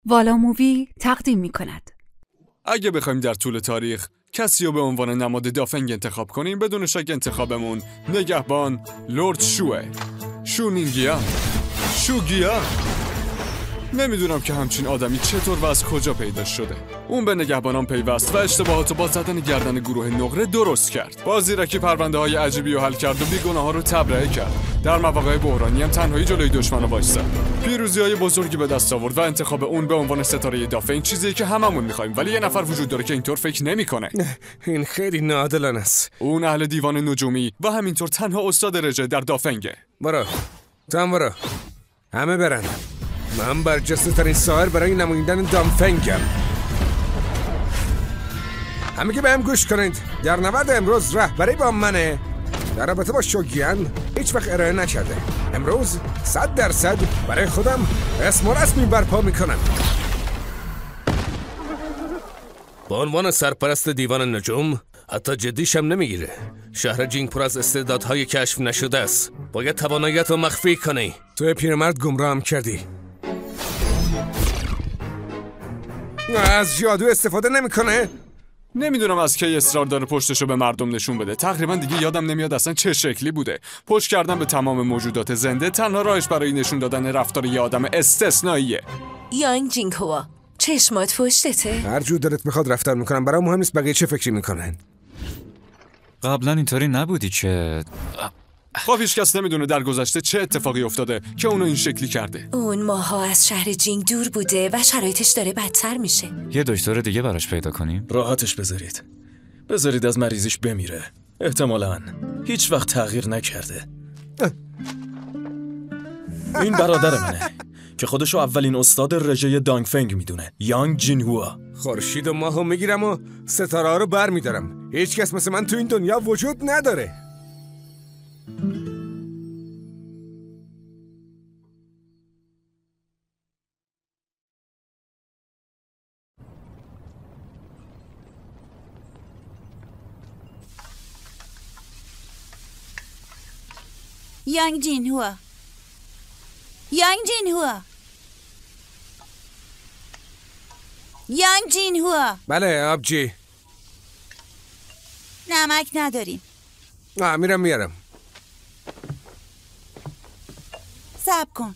والا مووی تقدیم می کند. اگه بخوایم در طول تاریخ کسی رو به عنوان نماد دافنگ انتخاب کنیم، بدون شک انتخابمون نگهبان لرد شوه. شو نینگیا، شو گیا. نمیدونم که همچین آدمی چطور و از کجا پیدا شده. اون به نگهبانان پیوست و اشتباهات با زدن گردن گروه نقره درست کرد. با زیرکی پرونده های عجیبی رو حل کرد و بیگناه ها رو تبرئه کرد. در مواقع بحرانی هم تنهایی جلوی دشمن رو وایساد. پیروزی های بزرگی به دست آورد و انتخاب اون به عنوان ستاره دافنگ چیزیه که هممون می‌خوایم، ولی یه نفر وجود داره که اینطور فکر نمی‌کنه. این خیلی ناعادلانه است. اون اهل دیوان نجومی و همینطور تنها استاد رژه در دافنگه. برو همه برن. من برجسته ترین ساحر برای نماییدن دافنگم. همه که بهم گوش کنید. در نبرد امروز رهبری با منه. در رابطه با شوگیان هیچ وقت ارائه نکرده. امروز 100% برای خودم اسم و رسمی برپا میکنم. با عنوان سرپرست دیوان نجوم حتی جدیشم نمیگیره. شهر جینگ پر از استعدادهای کشف نشده است. باید تواناییت رو مخفی کنی. تو پیرمرد گمراهم کردی. از جادو استفاده نمیکنه؟ نمیدونم از کی اصرار داره پشتشو به مردم نشون بده. تقریبا دیگه یادم نمیاد اصلا چه شکلی بوده. پشت کردن به تمام موجودات زنده تنها راهش برای نشون دادن رفتار یه آدم استثنائیه. یانگ جینگ هوا، چشمات پشتته؟ هر جور دلت میخواد رفتار میکنم. برام مهم نیست بقیه چه فکری میکنن. قبلا اینطوری نبودی که خب هیچ کس نمیدونه در گذشته چه اتفاقی افتاده که اونو این شکلی کرده. اون ماها از شهر جینگ دور بوده و شرایطش داره بدتر میشه. یه دکتر دیگه براش پیدا کنیم؟ راحتش بذارید از مریضیش بمیره. احتمالاً هیچ وقت تغییر نکرده. این برادر منه که خودشو اولین استاد رژه دانگفنگ میدونه. یانگ جین هوا. خورشید و ماهو میگیرم و ستاره ها رو بر میدارم. هیچ کس مثل من تو این دنیا وجود نداره. یانگ جین هوا، یانگ جین هوا، یانگ جین هوا. بله آبجی. نمک نداریم. میرم میارم. صبر کن.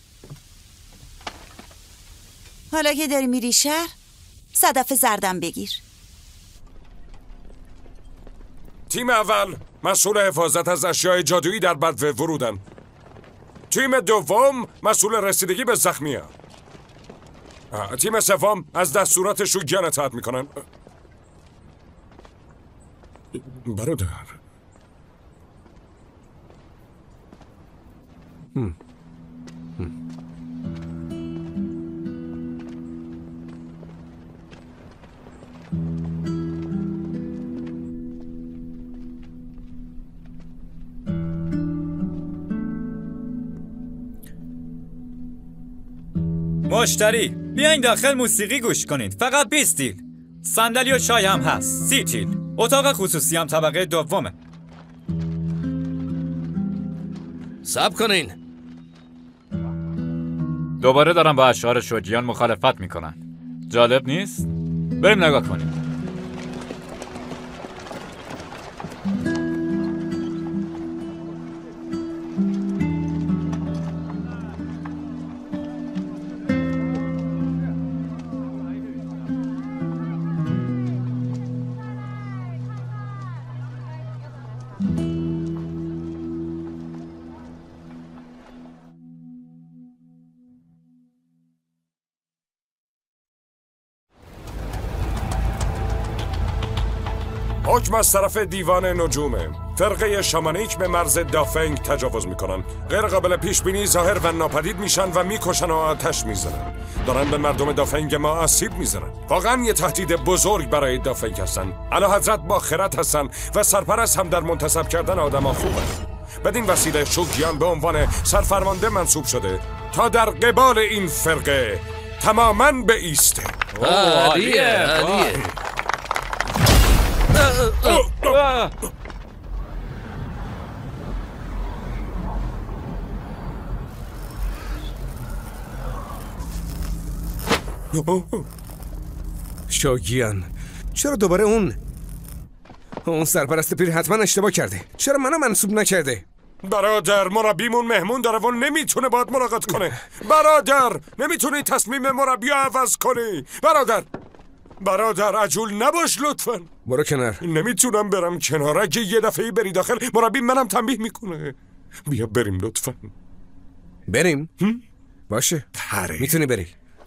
حالا که داری میری شهر، صدف زردم بگیر. تیم اول مسئول حفاظت از اشیاء جادویی در بدو ورودن. تیم دوم مسئول رسیدگی به زخمی‌ها. تیم سوم از دستورات شوگیان اطاعت میکنن. برادر مشتری بیاین داخل موسیقی گوش کنید. فقط 20 تیل. صندلی و چای هم هست. 30 تیل. اتاق خصوصی هم طبقه دومه. صبر کنین. دوباره دارن با اشعار شوگیان مخالفت میکنن. جالب نیست؟ بریم نگاه کنیم. حکم از طرف دیوان نجومه. فرقه شامانیک به مرز دافنگ تجاوز میکنن. غیر قابل پیش بینی ظاهر و ناپدید میشن و میکشن و آتش میزنن. دارن به مردم دافنگ ما آسیب میزنن. واقعا یه تهدید بزرگ برای دافنگ هستن. اعلیحضرت با خرد هستن و سرپرست هم در منتصب کردن آدما خوبه. بدین وسیله شوگیان به عنوان سرفرمانده منصوب شده تا در قبال این فرقه تماماً بایسته. عالیه. شوگیان چرا دوباره اون سرپرست پیر حتما اشتباه کرده. چرا منو منصوب نکرده؟ برادر مربیمون مهمون داره و نمیتونه باید ملاقات کنه. برادر نمیتونی تصمیم مربی عوض کنی. برادر عجول نباش لطفا. برو کنار. نمیتونم برم کنار. اگه یه دفعه بری داخل مربی منم تنبیه میکنه. بیا بریم لطفا. بریم؟ باشه میتونی بری.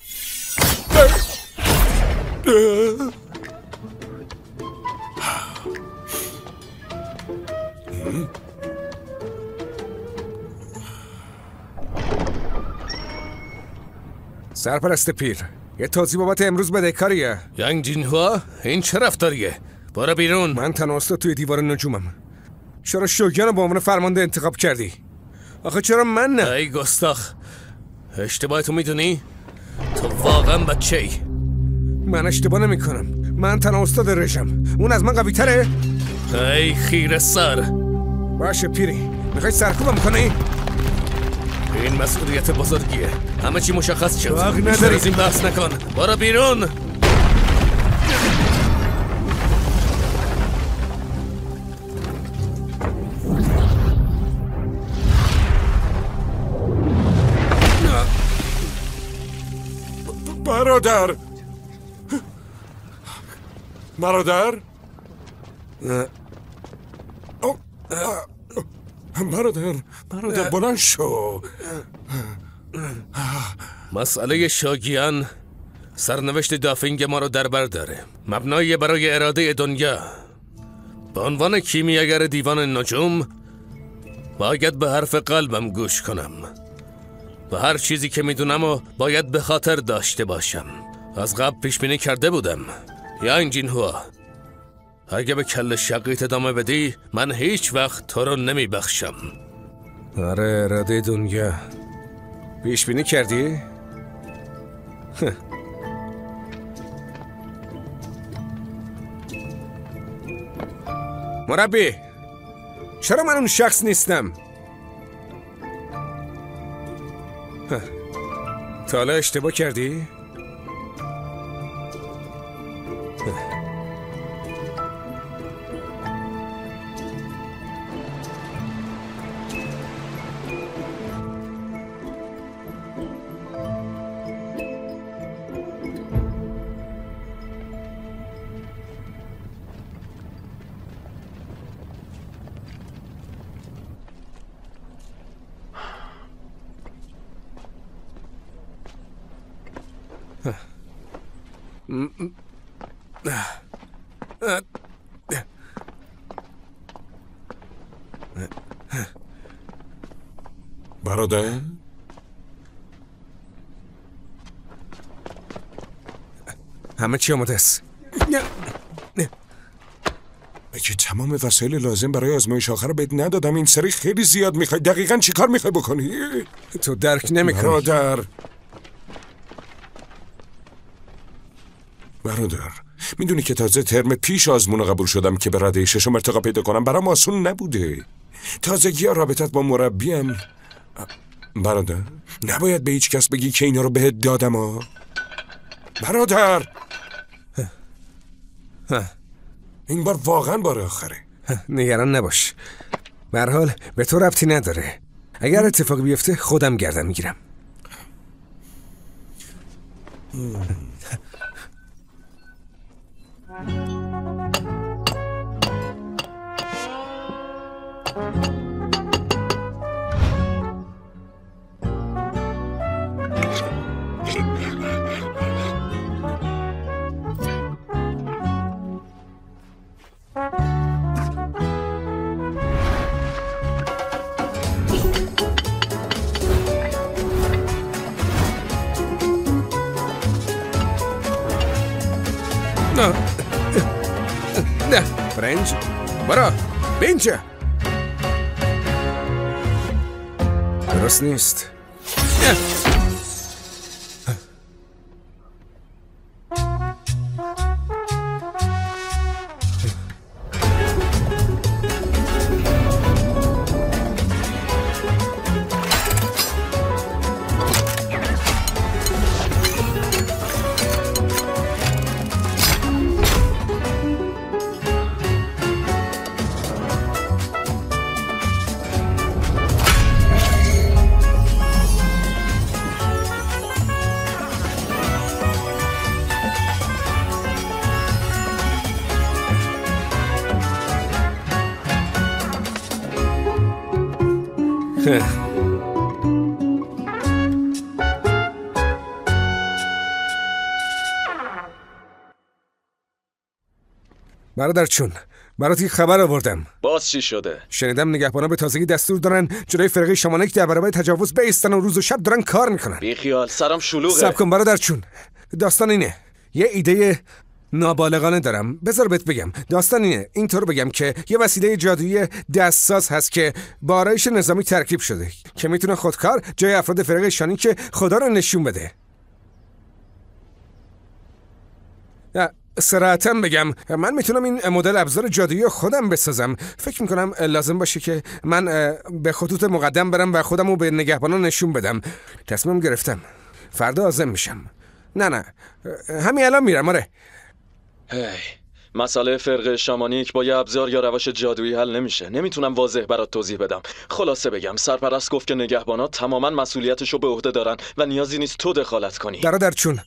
سرپرست پیر یه توضیح بابت امروز بدهکاریه. یانگ جینهوا این چه رفتاریه؟ برو بیرون. من تنها استاد توی دیوار نجومم. چرا شوگیان رو به عنوان فرمانده انتخاب کردی؟ آخه چرا من نه؟ ای گستاخ اشتباهتو میدونی؟ تو واقعا بچه‌ای. من اشتباه نمی کنم. من تنها استاد رژم. اون از من قوی تره؟ ای خیره سر. باشه پیری میخوای سرکوبم کنی؟ این مسئولیت بزرگیه. همه چی مشخص شد. وقت بیشتر نداری. از این بحث نکن. برو بیرون. برادر بلند شو. مسئله شاگیان سرنوشت دافنگ ما رو در بر داره. مبنایی برای اراده دنیا. به عنوان کیمیاگر دیوان نجوم باید به حرف قلبم گوش کنم و هر چیزی که میدونم و باید به خاطر داشته باشم. از قبل پیش بینی کرده بودم. یانگ جینهوا اگه به کل شقیت ادامه بدی من هیچ وقت تو رو نمی بخشم. آره اراده دنیا. پیش بینی کردی؟ مربی چرا من اون شخص نیستم؟ تا حالا اشتباه کردی؟ برادر همه چی آماده است. اگه تمام وسایل لازم برای آزمایش آخر رو بهت ندادم این سری خیلی زیاد میخوای. دقیقاً چی کار میخوای بکنی؟ تو درک نمیکنی. برادر میدونی که تازه ترم پیش آزمون قبول شدم که به رده ششم ارتقا پیدا کنم. برام آسون نبوده. تازگی ها رابطت با مربیم. برادر نباید به هیچ کس بگی که اینا رو بهت دادم ها. برادر این بار واقعا بار آخره. نگران نباش. به هر حال به تو ربطی نداره. اگر اتفاقی بیفته خودم گردن میگیرم. نه برنج برا بینجا درست نیست. برادر چون برات یک خبر آوردم. باز چی شده؟ شنیدم نگهبانا به تازگی دستور دارن جلوی فرقه شامانک در برابر تجاوز بایستن و روز و شب دارن کار میکنن. بی خیال، سرم شلوغه. صبر کن برادر چون، داستان اینه. یه ایده نابالغانه دارم. بذار بهت بگم. داستان اینه، اینطور بگم که یه وسیله جادویی دستساز هست که با آرایش نظامی ترکیب شده که میتونه خودکار جای افراد فرقه شانی که خدا رو نشون بده. صراحتاً بگم من میتونم این مدل ابزار جادویی خودم بسازم. فکر میکنم لازم باشه که من به خطوط مقدم برم و خودم رو به نگهبانان نشون بدم. تصمیم گرفتم فردا عازم میشم. نه همین الان میرم. آره. مسئله فرقه شامانیک با یه ابزار یا روش جادویی حل نمیشه. نمیتونم واضح برات توضیح بدم. خلاصه بگم سرپرست گفت که نگهبانا تماما مسئولیتشو به عهده دارن و نیازی نیست تو دخالت کنی. برادر چون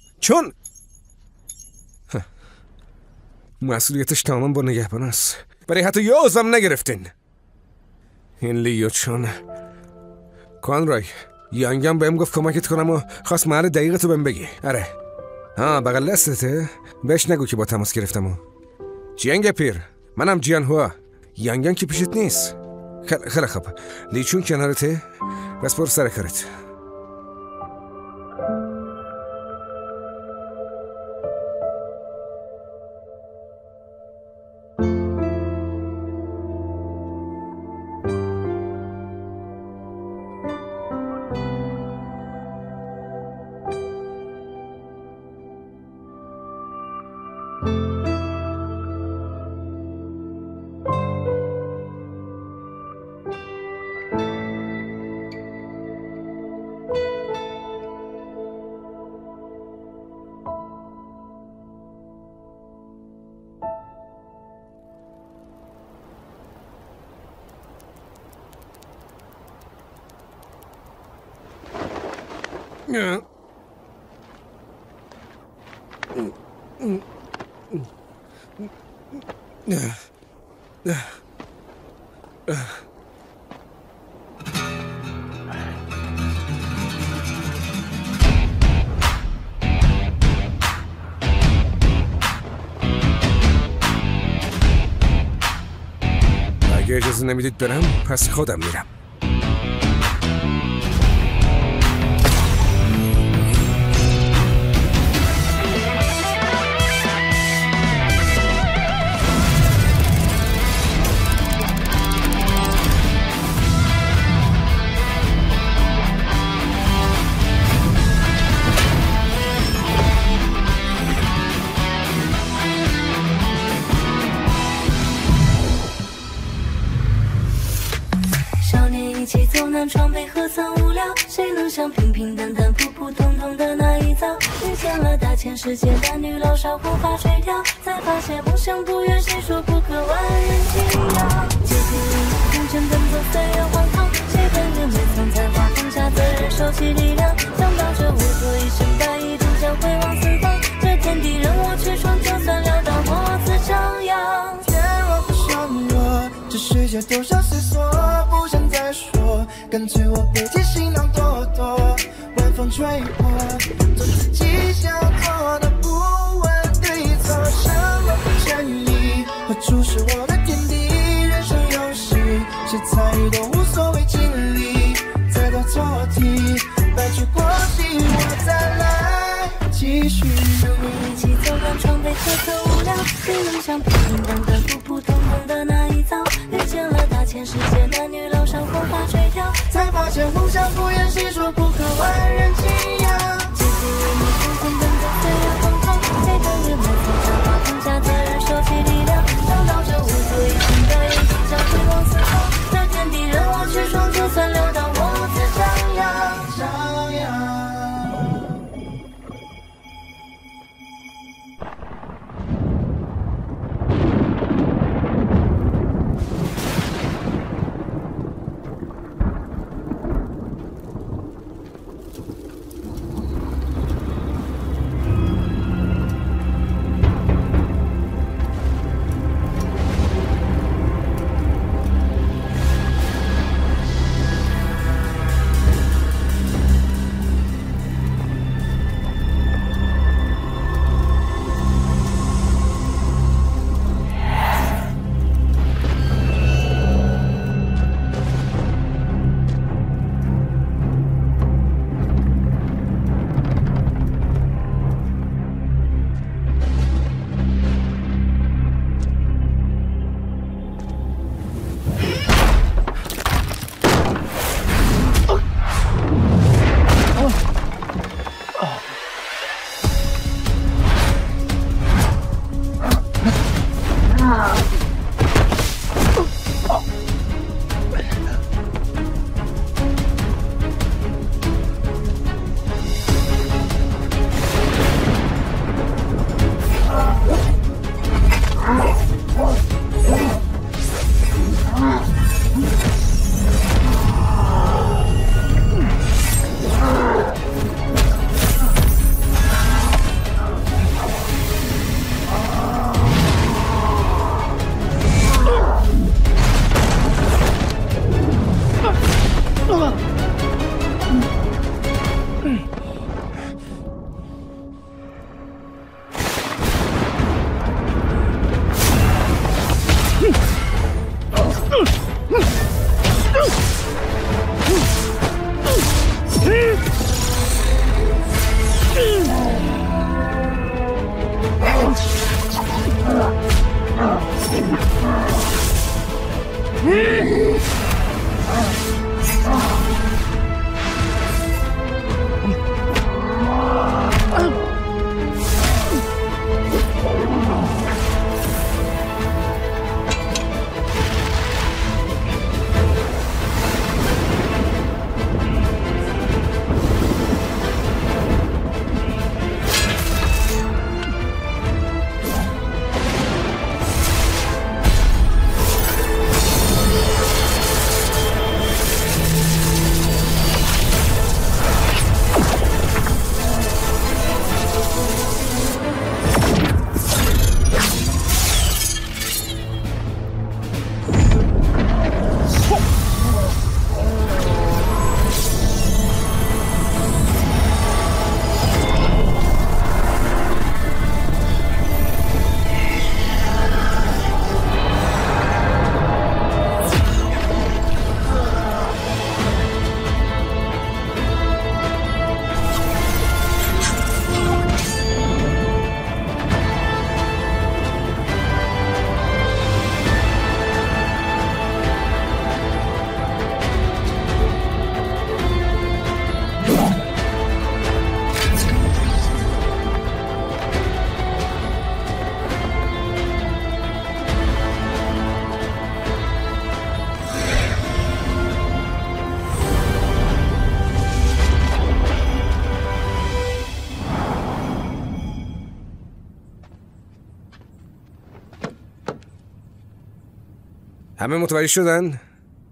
مسئولیتش تماما با نگهبان است. برای حتی یه عضوم نگرفتین. این لیو چون کانرای یانگم بهم گفت کمکت کنم و خواست محل دقیق تو بهم بگی. آره بغل دستته. بهش نگو که با تماس گرفتم و جنگ پیر. منم جیان هوا. یانگم که پیشت نیست. خیلی خوب. لی چون کنارته. بس برو سر کارت. اگه اجازه نمیدید برم پس خودم میرم. 床被何曾无聊，谁能像平平淡淡普普通通的那一早，遇见了大千世界男女老少胡发垂髫，才发现梦想不远，谁说不可万人景仰。阶梯空前奔走岁月荒唐，谁本人没藏才华，放下责任收起力量，想到这我做一身白衣终将回望四方，这天地任我去闯，就算潦倒我自张扬。天若不伤我，这世界多少思索，不想再说，干脆我背起行囊躲躲，晚风吹过，做自己想做的，不问对错，什么不正义，何处是我的天地？人生游戏，谁参与都无所谓，尽力再多错题，白驹过隙，我再来继续。和你一起走完床被何曾无聊，谁能像平平淡淡普普通通的那一早，遇见了大千世界男女老少红发垂髫，才发现梦想不远，谁说不可万人景仰。阶梯与你空前奔走岁月荒唐，谁本人没藏才华，放下责任收起力量，想到这无所一心的一心将回望四方，这天地任我去闯，就算潦倒我自张扬张扬。 همه متوجه شدن؟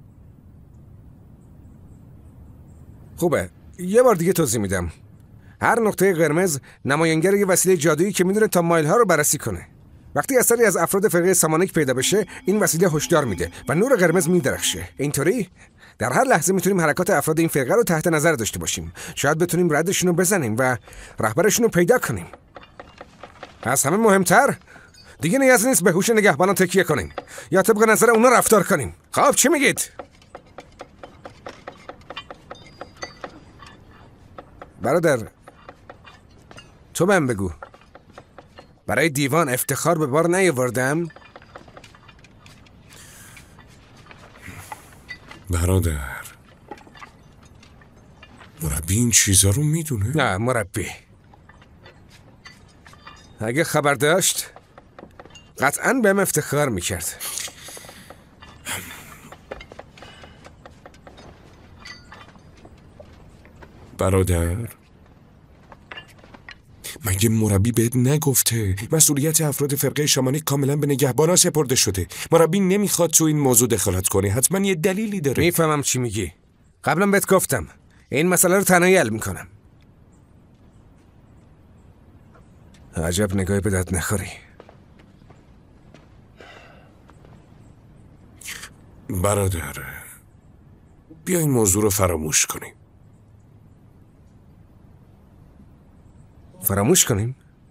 خوبه، یه بار دیگه توضیح میدم. هر نقطه قرمز نماینگر یه وسیله جادویی که میدونه تا مایل ها رو بررسی کنه. وقتی اثری از افراد فرقه سامانیک پیدا بشه، این وسیله هشدار میده و نور قرمز میدرخشه. اینطوری در هر لحظه میتونیم حرکات افراد این فرقه رو تحت نظر داشته باشیم. شاید بتونیم ردشون رو بزنیم و رهبرشون رو پیدا کنیم. از همه مهمتر دیگه نیازی نیست به هوش نگهبانان تکیه کنیم یا طبق نظر اونا رفتار کنیم. خب چی میگید؟ برادر، تو بهم بگو، برای دیوان افتخار به بار نیاوردم؟ برادر، مربی این چیزا رو میدونه؟ نه مربی، اگه خبر داشت قطعاً بهم افتخار میکرد. برادر، مگه مربی بهت نگفته مسئولیت افراد فرقه شامانیک کاملا به نگهبانا سپرده شده؟ مربی نمیخواد تو این موضوع دخالت کنه، حتما یه دلیلی داره. میفهمم چی میگی. قبلا بهت گفتم این مسئله رو تنهایی حل میکنم. عجب نگاهی به دست نخوری. برادر، بیا این موضوع رو فراموش کنیم. فراموش کنیم؟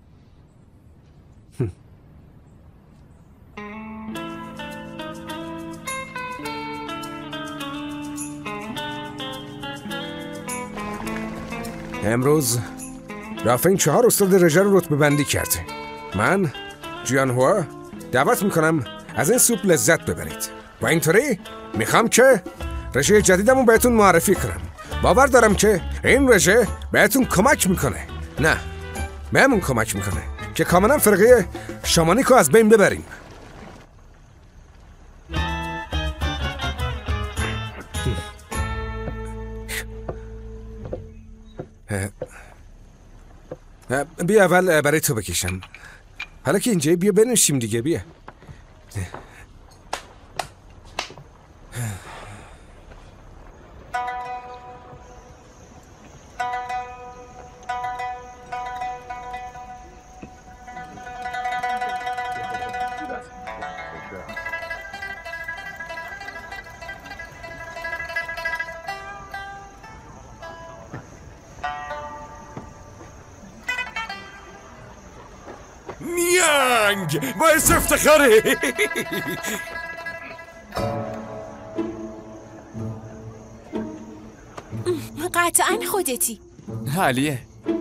امروز دافنگ 4 استاد رژه رو رتبه بندی کرده. من جیان هوا دعوت میکنم از این سوپ لذت ببرید و اینطوری میخوام که رژه جدیدمو بهتون معرفی کنم. باور دارم که این رژه بهتون کمک میکنه، نه بهمون کمک میکنه که کاملا فرقه شامانیک رو از بین ببریم. بیا اول برای تو بکشم. حالا که اینجایی بیا بنوشیم دیگه. بیا نیانگ باعث افتخاره. قطعا خودتی. حالیه.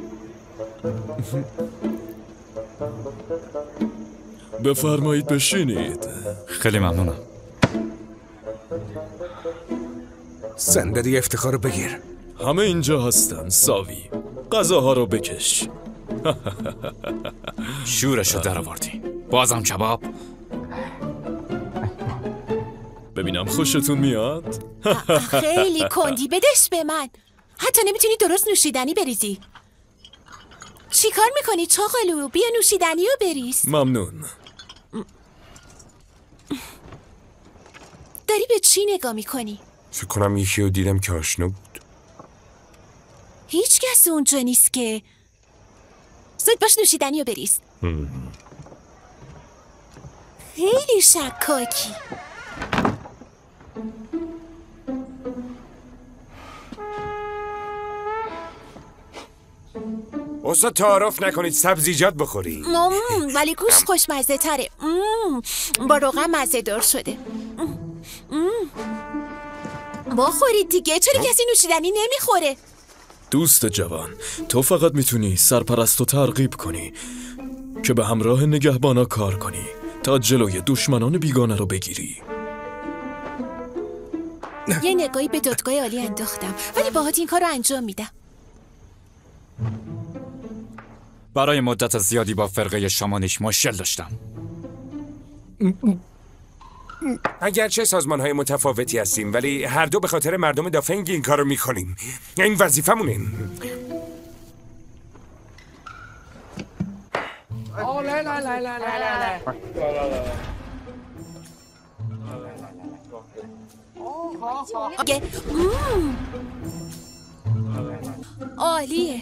بفرمایید بشینید. خیلی ممنونم. صندلی افتخار رو بگیر. همه اینجا هستن. ساوی، غذاها رو بکش. شورشو در آوردی. بازم کباب؟ ببینم خوشتون میاد؟ خیلی کندی، بدش به من. حتی نمیتونی درست نوشیدنی بریزی. چی کار میکنی چاقالو؟ بیا نوشیدنی رو بریز. ممنون. داری به چی نگاه میکنی؟ فکر کنم یکی رو دیدم که آشنا بود. هیچ کس اونجا نیست که. زود باش نوشیدنی رو بریز. خیلی شکاکی. استاد تعارف نکنید سبزیجات بخوری. ولی گوشت خوشمزه تره. با روغن مزه دار شده. بخورید دیگه. چرا کسی نوشیدنی نمیخوره؟ دوست جوان، تو فقط میتونی سرپرستو ترغیب کنی که به همراه نگهبانا کار کنی تا جلوی دشمنان بیگانه رو بگیری. یه نگاهی به دادگاه عالی انداختم، ولی باهات این کار رو انجام میدم. برای مدت زیادی با فرقه شامانیک مشکل داشتم. اگرچه سازمان‌های متفاوتی هستیم، ولی هر دو به خاطر مردم دافنگ این کارو میکنیم. این وظیفمونه. عالیه.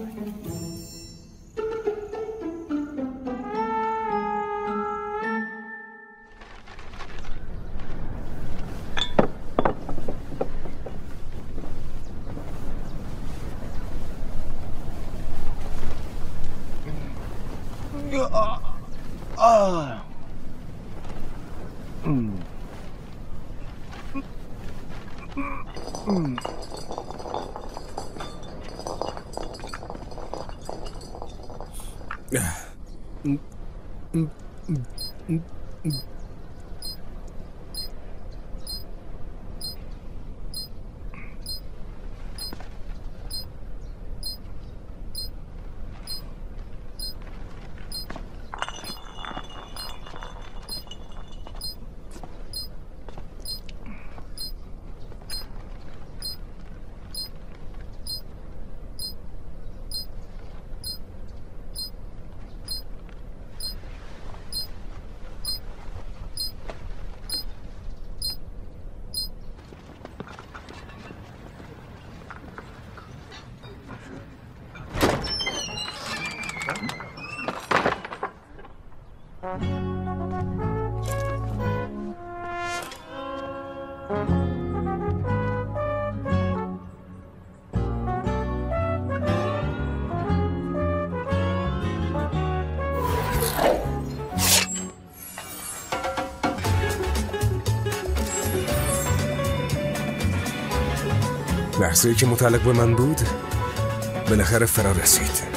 لحظه‌ای که متعلق به من بود بالاخره فرا رسید.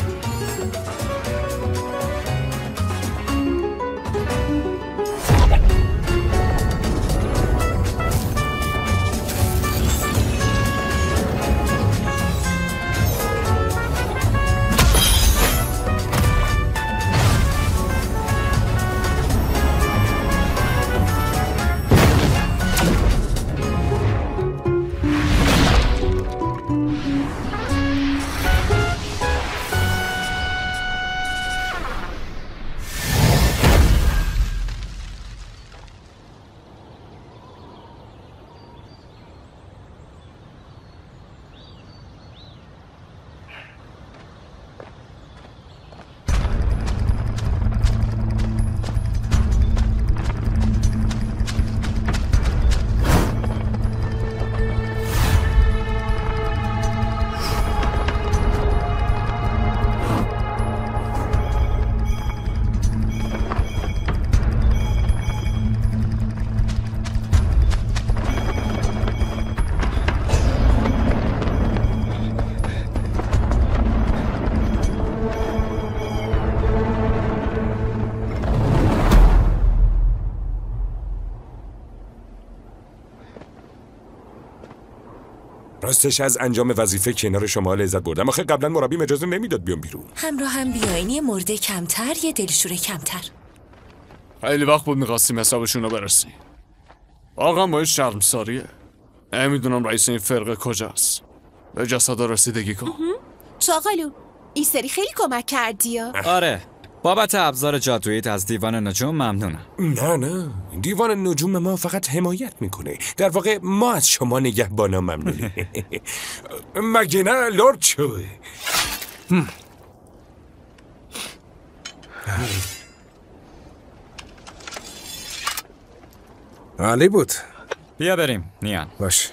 راستش از انجام وظیفه کنار شما لذت بردم. آخه قبلا مربیم اجازه نمیداد بیام بیرون. همراه هم بیاین، یه مرده کمتر، یه دلشوره کمتر. خیلی وقت بود میخواستیم حسابشون رو برسیم. آقا ما شرمساریه. نمیدونم رئیس این فرقه کجاست. به جسادا رسیدگی کن. چاقالو این سری خیلی کمک کردی. آره، بابت ابزار جادوییت از دیوان نجوم ممنونم. نه دیوان نجوم ما فقط حمایت میکنه. در واقع ما از شما نگهبانا ممنونیم. مگه نه لورد شو؟ عالی بود. بیا بریم نیان. باش.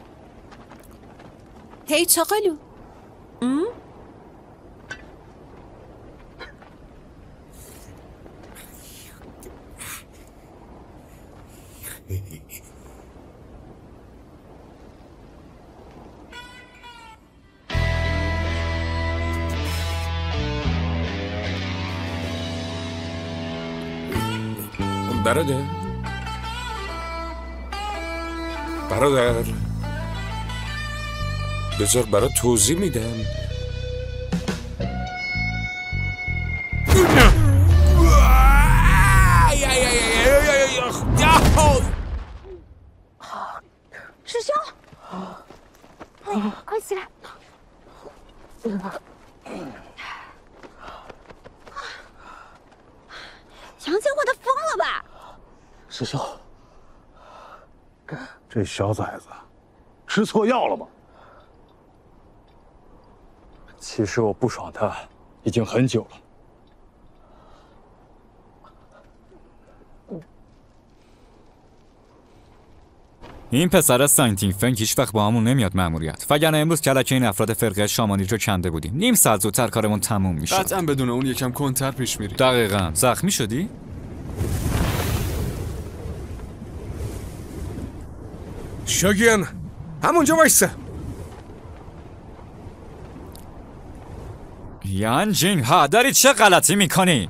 هی چاقالو برادر بذار برات توضیح میدم. 师兄，快起来！杨戬，我的疯了吧？ 师兄，这这小崽子吃错药了吗？ 其实我不爽他已经很久了。 این پسر ساینتینگ فنگ هیچ وقت با همون نمیاد مأموریت. وگرنه امروز کلک این افراد فرقه شامانی رو کنده بودیم. نیم ساعت زودتر کارمون تموم میشه. قطعا بدون اون یکم کنتر پیش میری. دقیقاً. زخمی شدی؟ شوگیان همونجا وایسا. یان جینگ ها داری چه غلطی میکنی؟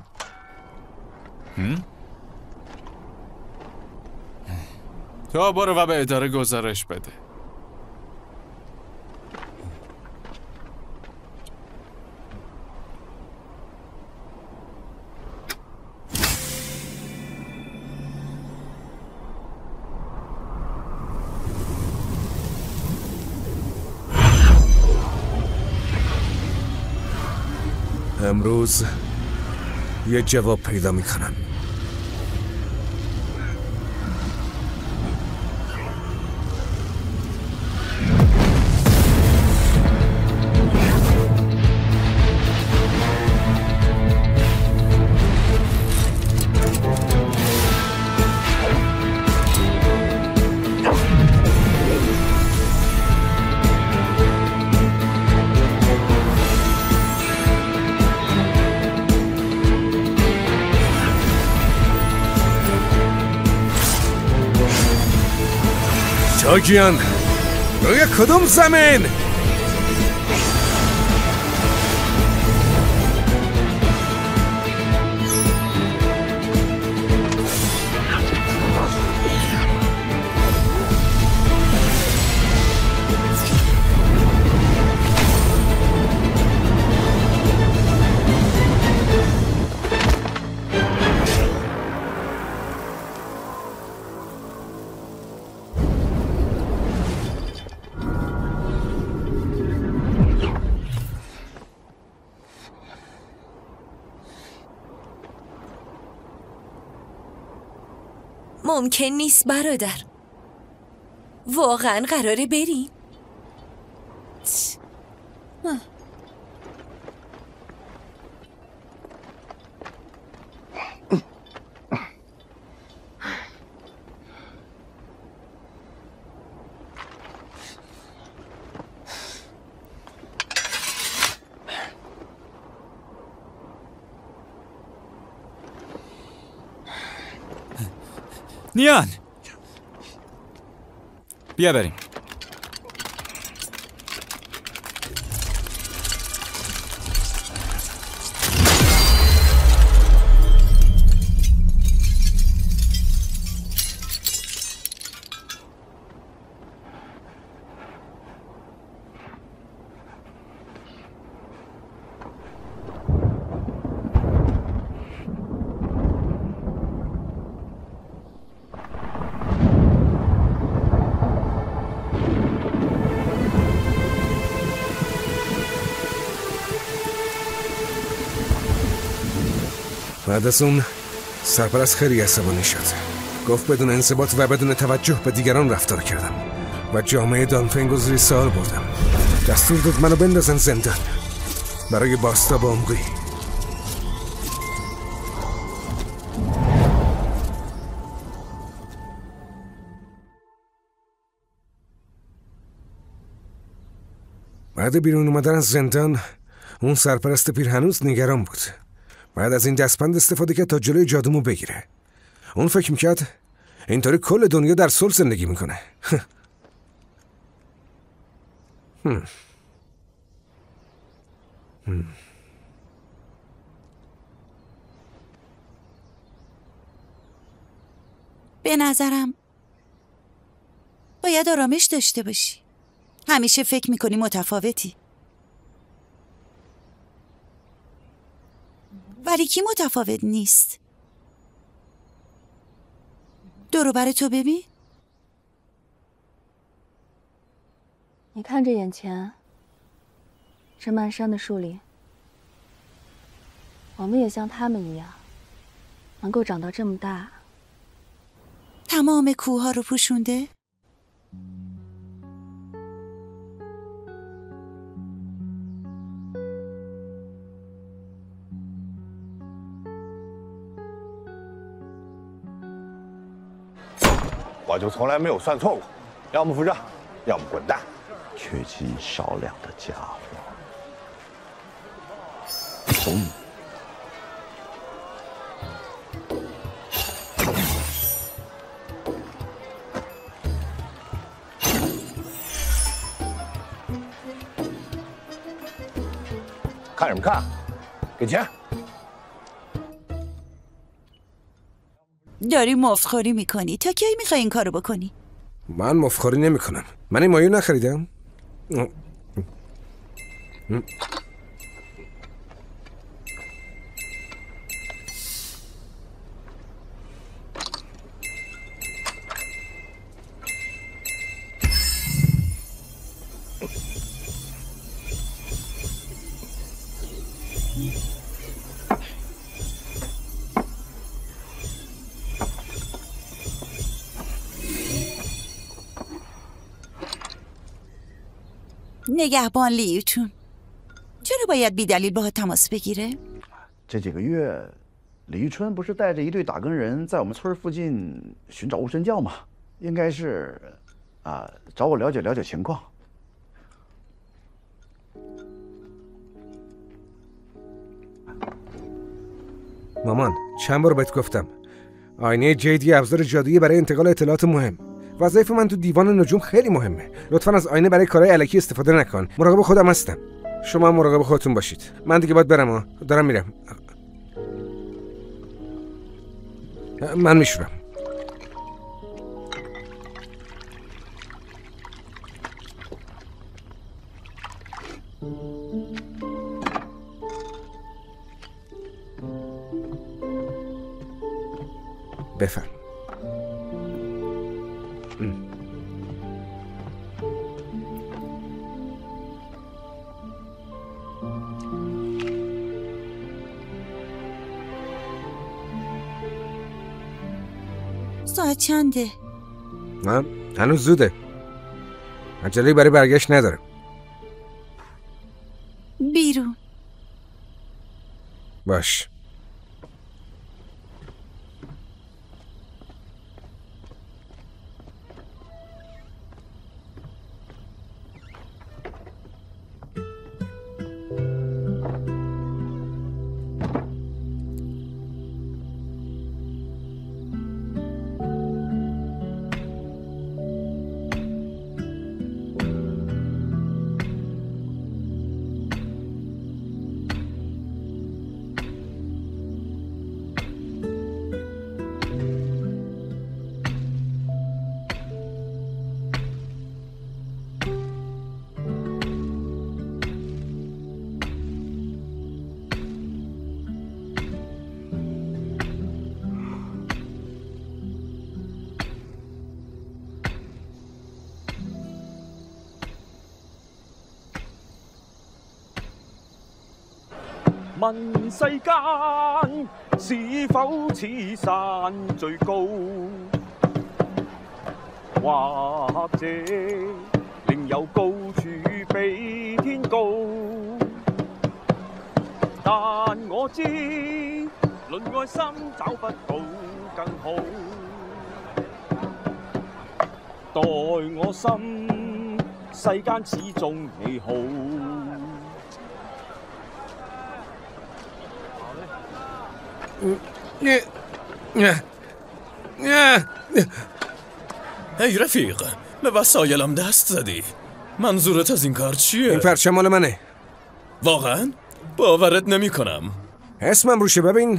تو برو و به اداره گزارش بده. امروز یه جواب پیدا میکنم. شوگیان روی کدوم زمین؟ ممکن نیست برادر. واقعا قراره بریم؟ نیان بیا بریم. بعد از اون سرپرست خیلی عصبانی شد. گفت بدون انضباط و بدون توجه به دیگران رفتار کردم و جامعه دانفنگ رو زیر سوال بردم. دستور داد منو بندازن زندان برای بازتاب عمقی. بعد بیرون اومدن از زندان اون سرپرست پیر هنوز نگران بود. بعد از این دستبند استفاده کرد تا جلوی جادومو بگیره. اون فکر میکرد اینطوری کل دنیا در صلح زندگی میکنه. به نظرم باید آرامش داشته باشی. همیشه فکر میکنی متفاوتی، ولی کی متفاوت نیست؟ دورو بر تو ببین. 你看这眼前，是漫山的树林。我们也像他们一样，能够长到这么大。 تمام کوه ها رو پوشونده؟ 我就从来没有算错过，要么付账，要么滚蛋。 缺斤少两的家伙，怂！ 看什么看？给钱！ داری مفتخوری میکنی. تا کی میخوای این کارو بکنی؟ من مفتخوری نمیکنم. من این مایو نخریدم. نگهبان لیوچون چرا باید بی دلیل باهات تماس بگیره؟ 这几个月，李玉春不是带着一队打更人在我们村附近寻找巫神教吗？应该是，找我了解了解情况。 مامان چند بار بهت گفتم آینه جیدی ابزار جادویی برای انتقال اطلاعات مهم. وظایف من تو دیوان نجوم خیلی مهمه. لطفاً از آینه برای کارهای الکی استفاده نکن. مراقب خودم هستم. شما هم مراقب خودتون باشید. من دیگه باید برم. دارم میرم. من میشورم. بفرم. ساعت چنده؟ من هنوز زوده. عجله‌ای برای برگشت ندارم. بیرون. باش. 問世間是否此山最高，或者另有高處比天高？但我知論愛心找不到更好，待我心世間始終美好。 ای رفیق به وسایلم دست زدی. منظورت از این کار چیه؟ این پرچم مال منه. واقعا؟ باورت نمی کنم. اسمم روشه ببین.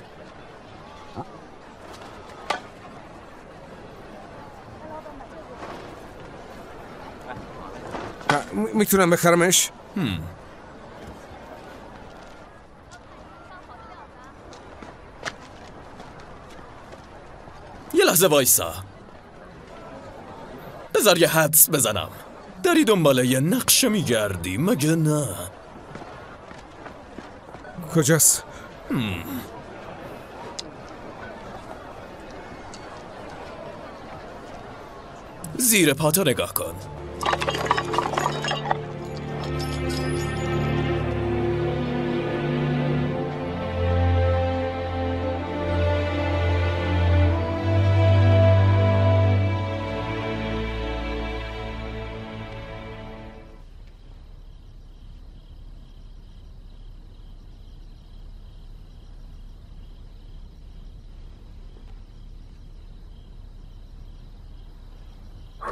میتونم بخرمش؟ یه لحظه وایسا. بذار یه حدس بزنم. داری دنبال یه نقشه میگردی مگه نه؟ کجاست؟ زیر پاتو نگاه کن.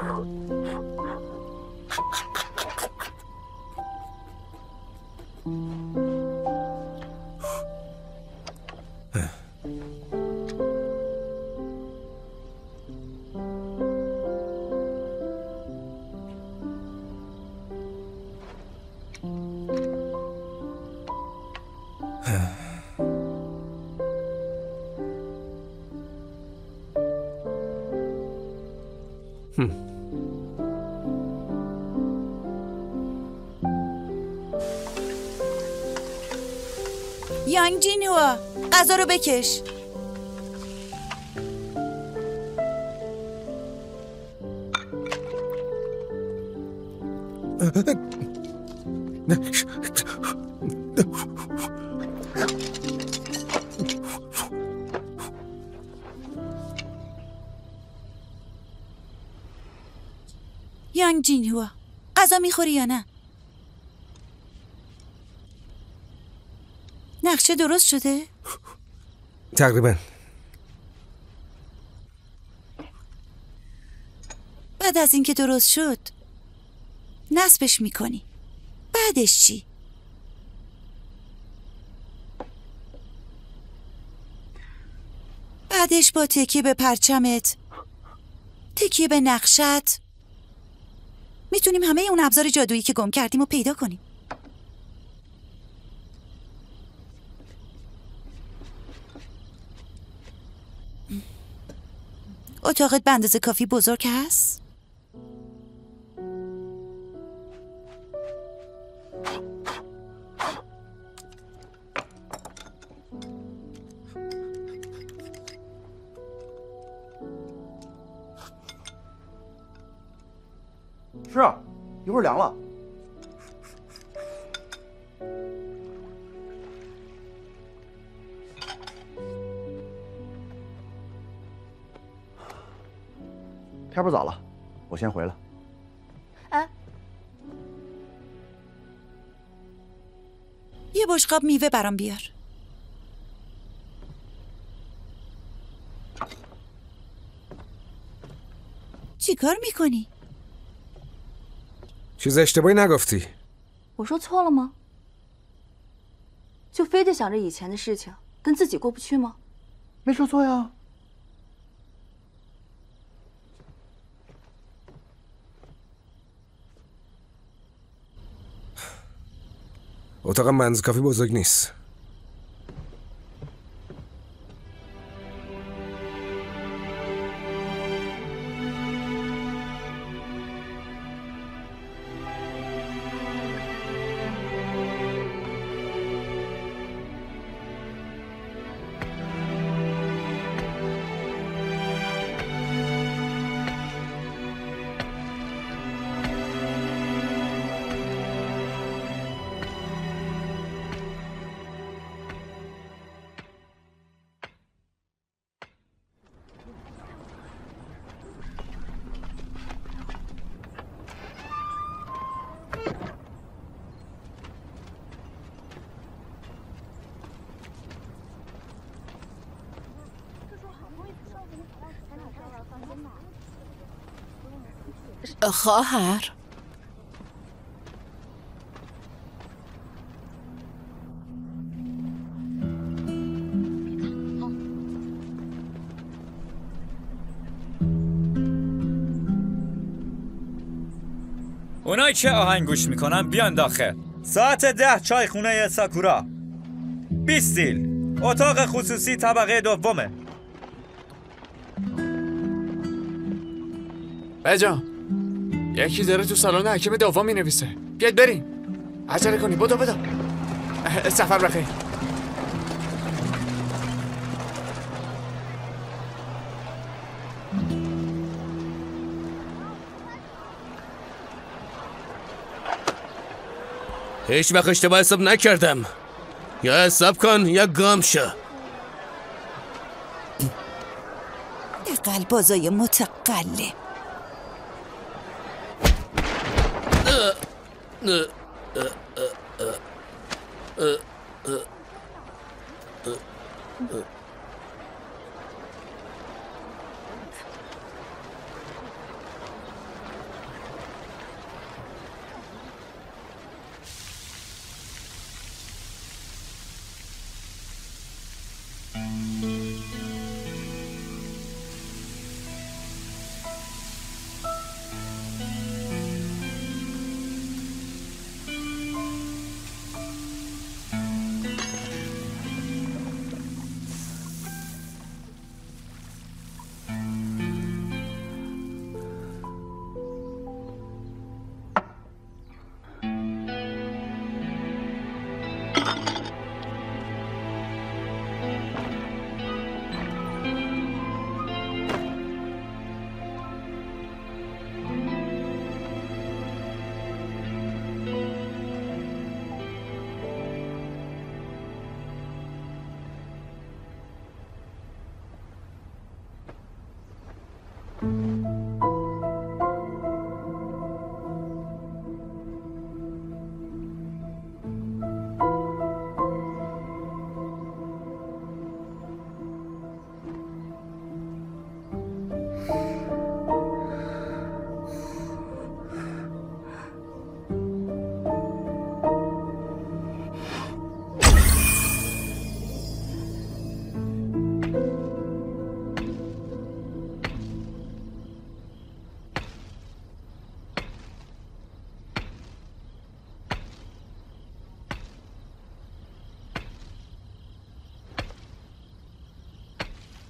یانگ جینهوا غذا رو بکش. یانگ جینهوا غذا میخوری یا نه؟ نقشه درست شده؟ تقریبا. بعد از اینکه درست شد نصبش میکنی. بعدش چی؟ بعدش با تکیه به پرچمت، تکیه به نقشت، میتونیم همه اون ابزار جادویی که گم کردیم رو پیدا کنیم. اتاقت به اندازه کافی بزرگ هست؟ 是啊，一会儿凉了。天不早了，我先回了。 哎， یه بشقاب میوه برام بیار. چی کار میکنی؟ چیز اشتباهی نگفتی. 我说错了吗？就非得想着以前的事情，跟自己过不去吗？ 没说错呀。 اتاقم منز کافی بزرگ نیست. خواهر اونایی که آهنگ گوش میکنن بیان داخل. ساعت 10 چای خونه ساکورا. 20 دیل اتاق خصوصی طبقه دومه. بجا یکی داره تو سالن حکیم دوم مینویسه. بیاید بریم. عجله کنی. بدو سفر بخیر. هیچ وقت اشتباه حساب نکردم. یا حساب کن یا گام شو. قلبازای متقلب.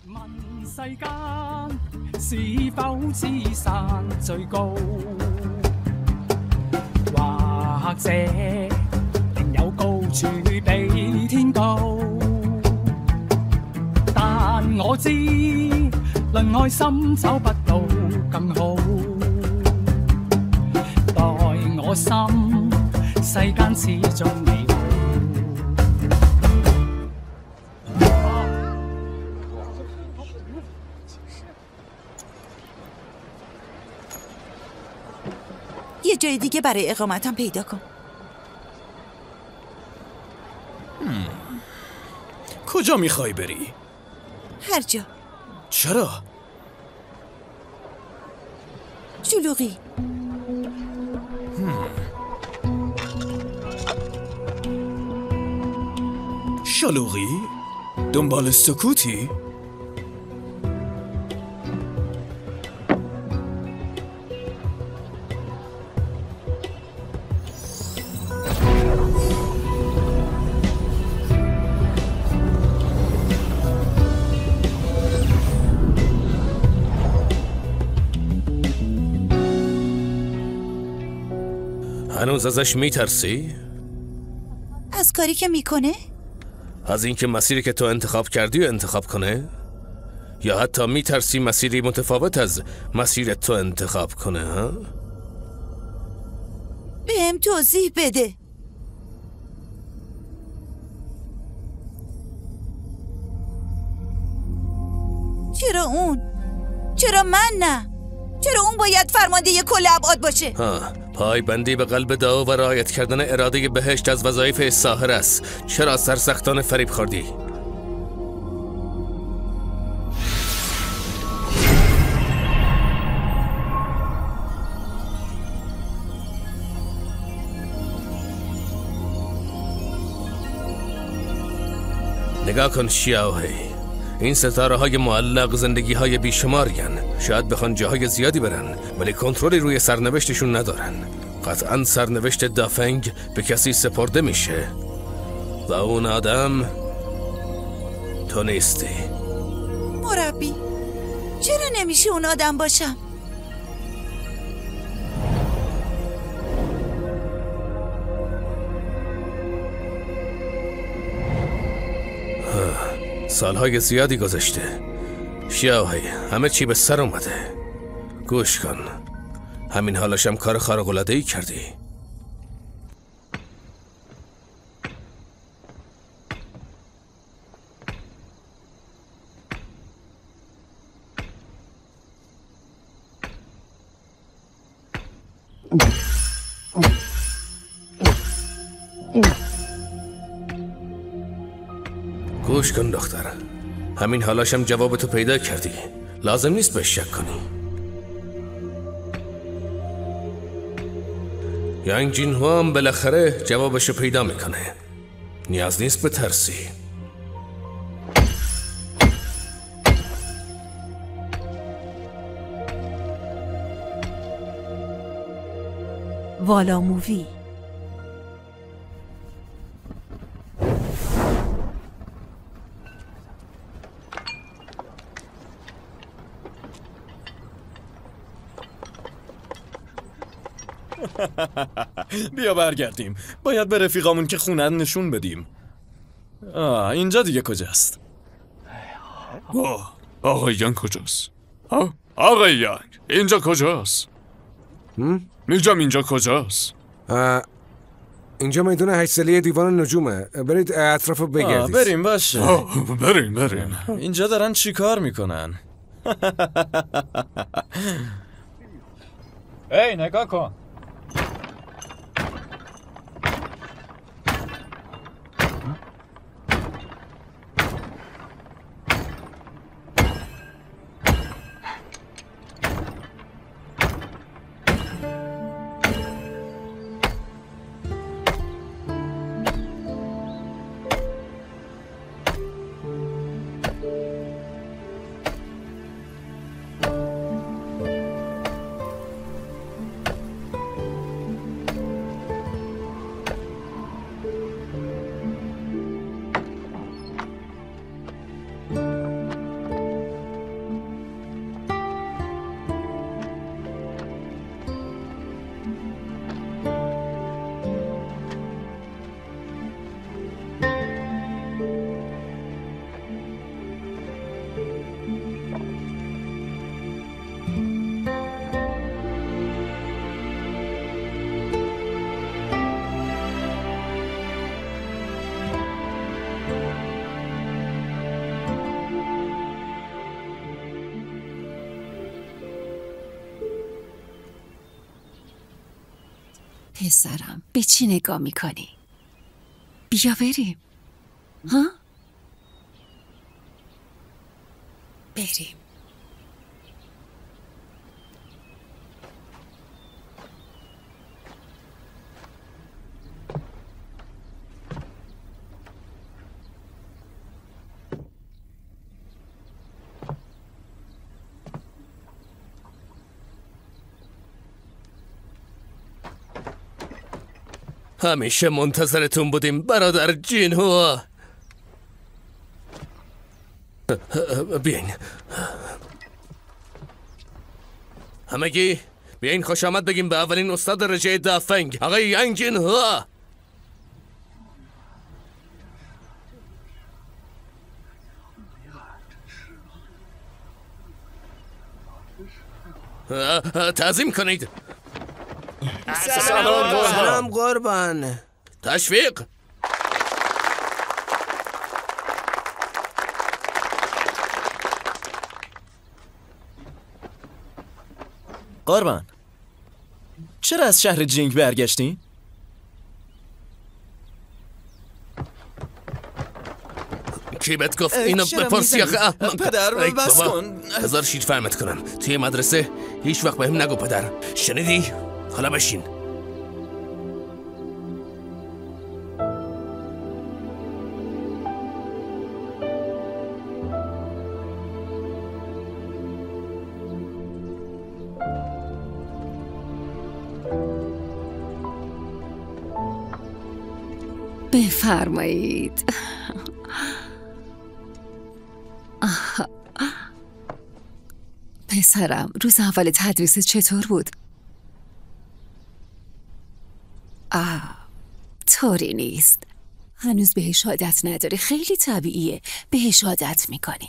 問世間是否知山最高，或者定有高處比天高，但我知論愛心找不到更好，待我心世間始終美好。 یه جای دیگه برای اقامتم پیدا کن. کجا میخوای بری؟ هر جا. چرا؟ شلوغی. شلوغی؟ دنبال سکوتی؟ هنوز ازش میترسی؟ از کاری که میکنه؟ از اینکه مسیری که تو انتخاب کردی و انتخاب کنه؟ یا حتی میترسی مسیری متفاوت از مسیر تو انتخاب کنه ها؟ بهم توضیح بده. چرا اون؟ چرا من نه؟ چرا اون باید فرمانده کل ابعاد باشه؟ پایبندی به قلب دعا و رعایت کردن اراده بهشت از وظایف ساحر است. چرا سرسختانه فریب خوردی؟ نگاه کن شیاوهی، این ستاره های معلق زندگی های بیشمارین. شاید بخوان جاهای زیادی برن ولی کنترلی روی سرنوشتشون ندارن. قطعا سرنوشت دافنگ به کسی سپرده میشه و اون آدم تو نیستی. مربی چرا نمیشه اون آدم باشم؟ سالهای زیادی گذشته شیاوهی، همه چی به سر اومده. گوش کن، همین حالشم کار خارق‌العاده‌ای کردی. گوش کن دختر، همین حالاشم جواب تو پیدا کردی. لازم نیست بهش شک کنی. یانگ جین هو هم بالاخره جوابشو پیدا میکنه. نیاز نیست به ترسی. والا مووی. بیا برگردیم. باید به رفیقامون که خونه نشون بدیم. اینجا دیگه کجاست؟ آقای یانگ کجاست؟ آقای یانگ اینجا کجاست؟ میگم اینجا کجاست؟ اینجا میدون 8 سالی دیوان نجومه. برید اطراف بگردید. بریم باشه. بریم. اینجا دارن چی کار میکنن؟ ای نگاه کن. پسرم به چی نگاه میکنی؟ بیا بریم. ها؟ بریم. همیشه منتظرتون بودیم برادر جینهو. بیاین همگی، بیاین خوش آمد بگیم به اولین استاد رژه دافنگ، آقای یانگ جینهو. تعظیم کنید. سلام قربان. تشویق. قربان، چرا از شهر جینگ برگشتین؟ کی بهت گفت اینو بپرسی آخه؟ پدر بس کن. هزار شیر فهمت کنم توی مدرسه هیچ وقت بهم نگو پدر، شنیدی؟ حالا بشین. بفرمایید. پسرم روز اول تدریس چطور بود؟ طوری نیست، هنوز بهش عادت نداری. خیلی طبیعیه، بهش عادت میکنی.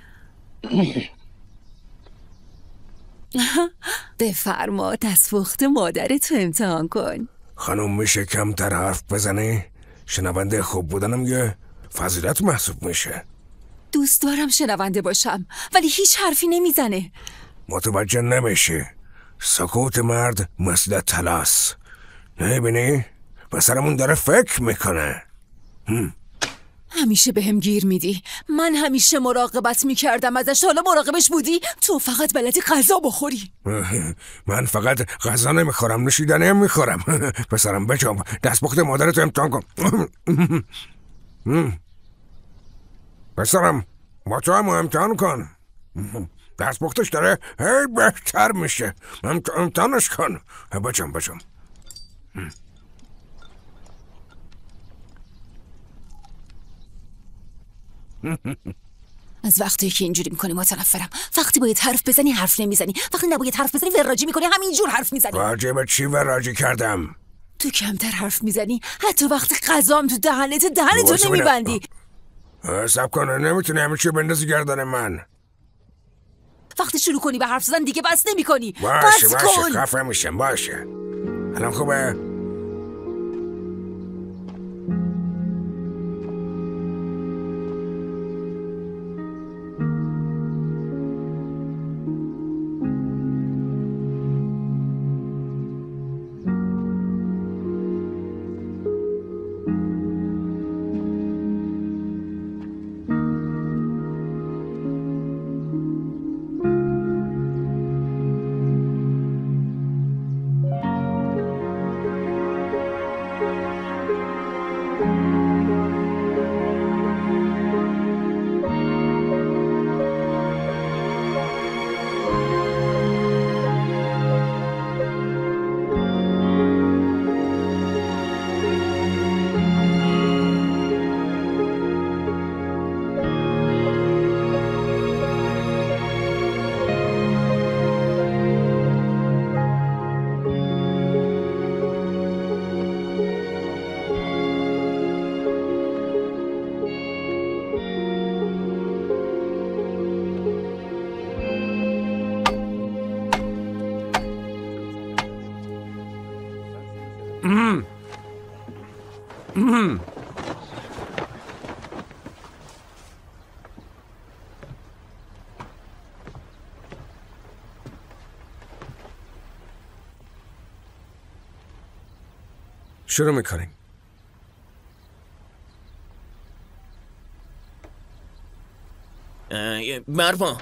بفرما دستپخت مادرتو امتحان کن. خانم میشه کمتر حرف بزنی؟ شنونده خوب بودنم یه فضیلت محسوب میشه. دوست دارم شنونده باشم ولی هیچ حرفی نمیزنه. متوجه نمیشی، سکوت مرد مثل طلاست. نمیبینی؟ پسرمون داره فکر میکنه. همیشه بهم گیر میدی. من همیشه مراقبت میکردم ازش، حالا مراقبش بودی؟ تو فقط بلدی غذا بخوری. من فقط غذا نمیخورم، نوشیدنی هم میخورم. پسرم بجام دستپخت مادرتو امتحان کن. پسرم با تو هم امتحان کن، دستپختش داره هی بهتر میشه. امتحانش کن. بجام از وقتی که اینجوری میکنی متنفرم. وقتی باید حرف بزنی حرف نمیزنی، وقتی نباید حرف بزنی وراجی میکنی، همینجور حرف میزنی. راجع به چی وراجی کردم؟ تو کمتر حرف میزنی، حتی وقتی غذام تو دهنتو نمیبندی. صبر کن، نمیتونی همه چی بندازی گردن من. وقتی شروع کنی به حرف زدن دیگه بس نمیکنی. باشه خفه میشم. باشه الان خوبه؟ شروع میکنیم. مربا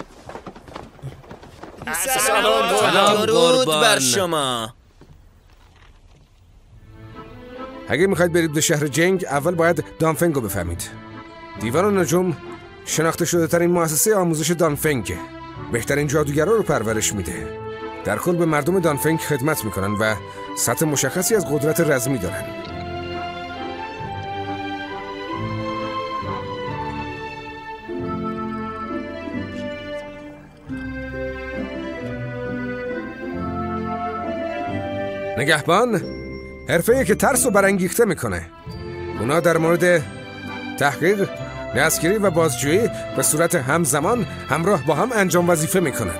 سلام درود بر شما. اگه میخواید برید به شهر جنگ اول باید دانفنگو بفهمید. دیوان نجوم شناخته شده ترین مؤسسه آموزش دانفنگ، بهترین جادوگرا رو پرورش میده. در کل به مردم دانفنگ خدمت میکنن و سطح مشخصی از قدرت رزمی دارن. نگهبان حرفه‌ای که ترس رو برانگیخته میکنه. اونا در مورد تحقیق، دستگیری و بازجویی به صورت همزمان همراه با هم انجام وظیفه میکنن.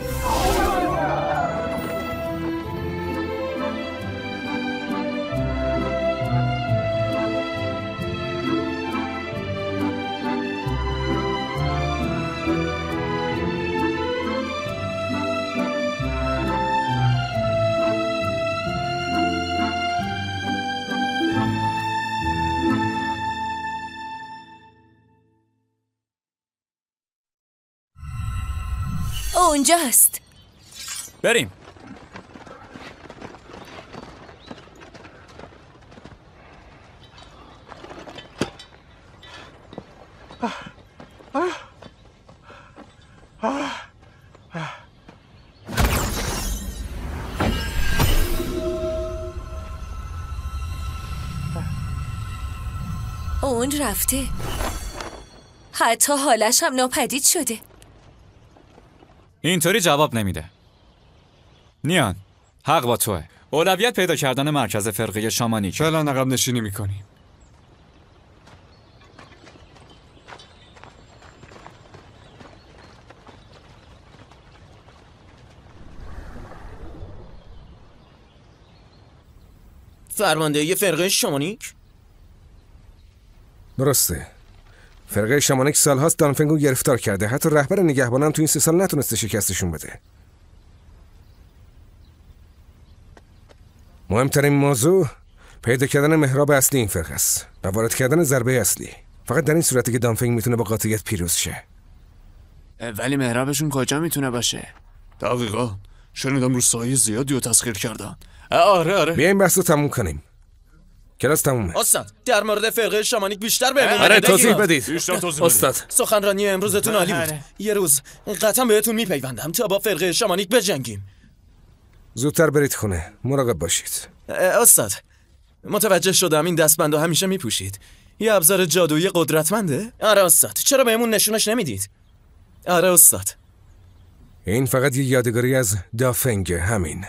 اونجاست. بریم. اون رفته. حتی حالش هم ناپدید شده. اینطوری جواب نمیده. نیان، حق با توه. اولویت پیدا کردن مرکز فرقه شامانیک. فعلا عقب نشینی میکنیم. فرماندهی فرقه شامانیک؟ درسته. فرقه شامانیک سالهاست دانفنگو گرفتار کرده. حتی رهبر نگهبانم تو این 3 سال نتونسته شکستشون بده. مهمترین موضوع پیدا کردن محراب اصلی این فرقه است و وارد کردن ضربه اصلی. فقط در این صورتی که دانفنگ میتونه با قاطعیت پیروز شه. ولی محرابشون کجا میتونه باشه؟ دقیقاً. شنیدم روستاهای زیادی رو تسخیر کردن. آره. بیاین بحث رو تموم کنیم. کلاس تمومه. استاد در مورد فرقه شامانیک بیشتر بهمون آره توضیح بدید. استاد سخنرانی امروزتون عالی بود. یه روز قطعا بهتون میپیوندم تا با فرقه شامانیک بجنگیم. زودتر برید خونه. مراقب باشید. استاد متوجه شدم این دستبندو همیشه میپوشید. یه ابزار جادویی قدرتمنده؟ آره استاد. چرا بهمون نشونش نمیدید؟ آره استاد. این فقط یه یادگاری از دافنگ. همین.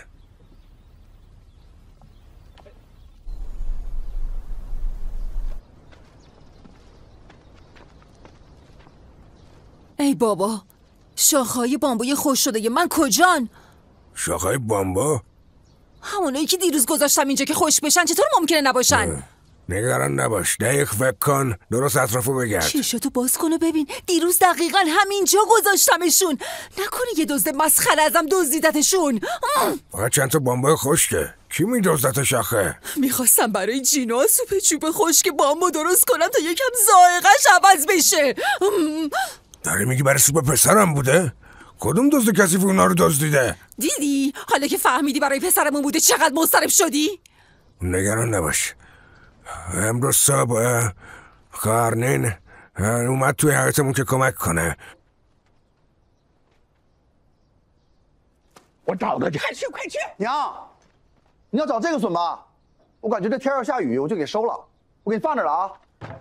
ای بابا، شاخه‌های بامبوی خوش شده من کجان؟ شاخه‌های بامبو؟ همونایی که دیروز گذاشتم اینجا که خوش بشن چطور ممکنه نباشن؟ نگران نباش. دقیق فکر کن. درست اطرافو بگرد. چشاتو باز کن و ببین. دیروز دقیقاً همینجا گذاشتمشون. نکنه یه دزد مسخره ازم دزدیدتشون. فقط چند تا بامبو خشکه. کی میدزدت شاخه؟ میخواستم برای جینا سوپ چوب خشک بامبو درست کنم تا یکم ذائقه‌اش عوض بشه. داری میگی برای سوپ پسرم بوده؟ کدوم دزد کثیف اونا رو دزدیده؟ دیدی؟ حالا که فهمیدی برای پسرمون بوده چقدر مضطرب شدی؟ نگران نباش. امروز صبح کارنین اومد توی حیاتمون که کمک کنه. 我找他去，快去快去！娘，你要找这个笋吧？我感觉这天要下雨，我就给收了。我给你放这儿了啊。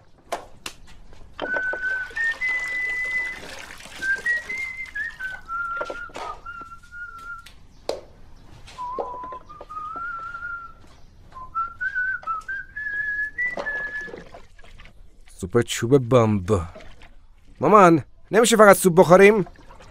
سوپ چوب بامبو. مامان نمیشه فقط سوپ بخوریم؟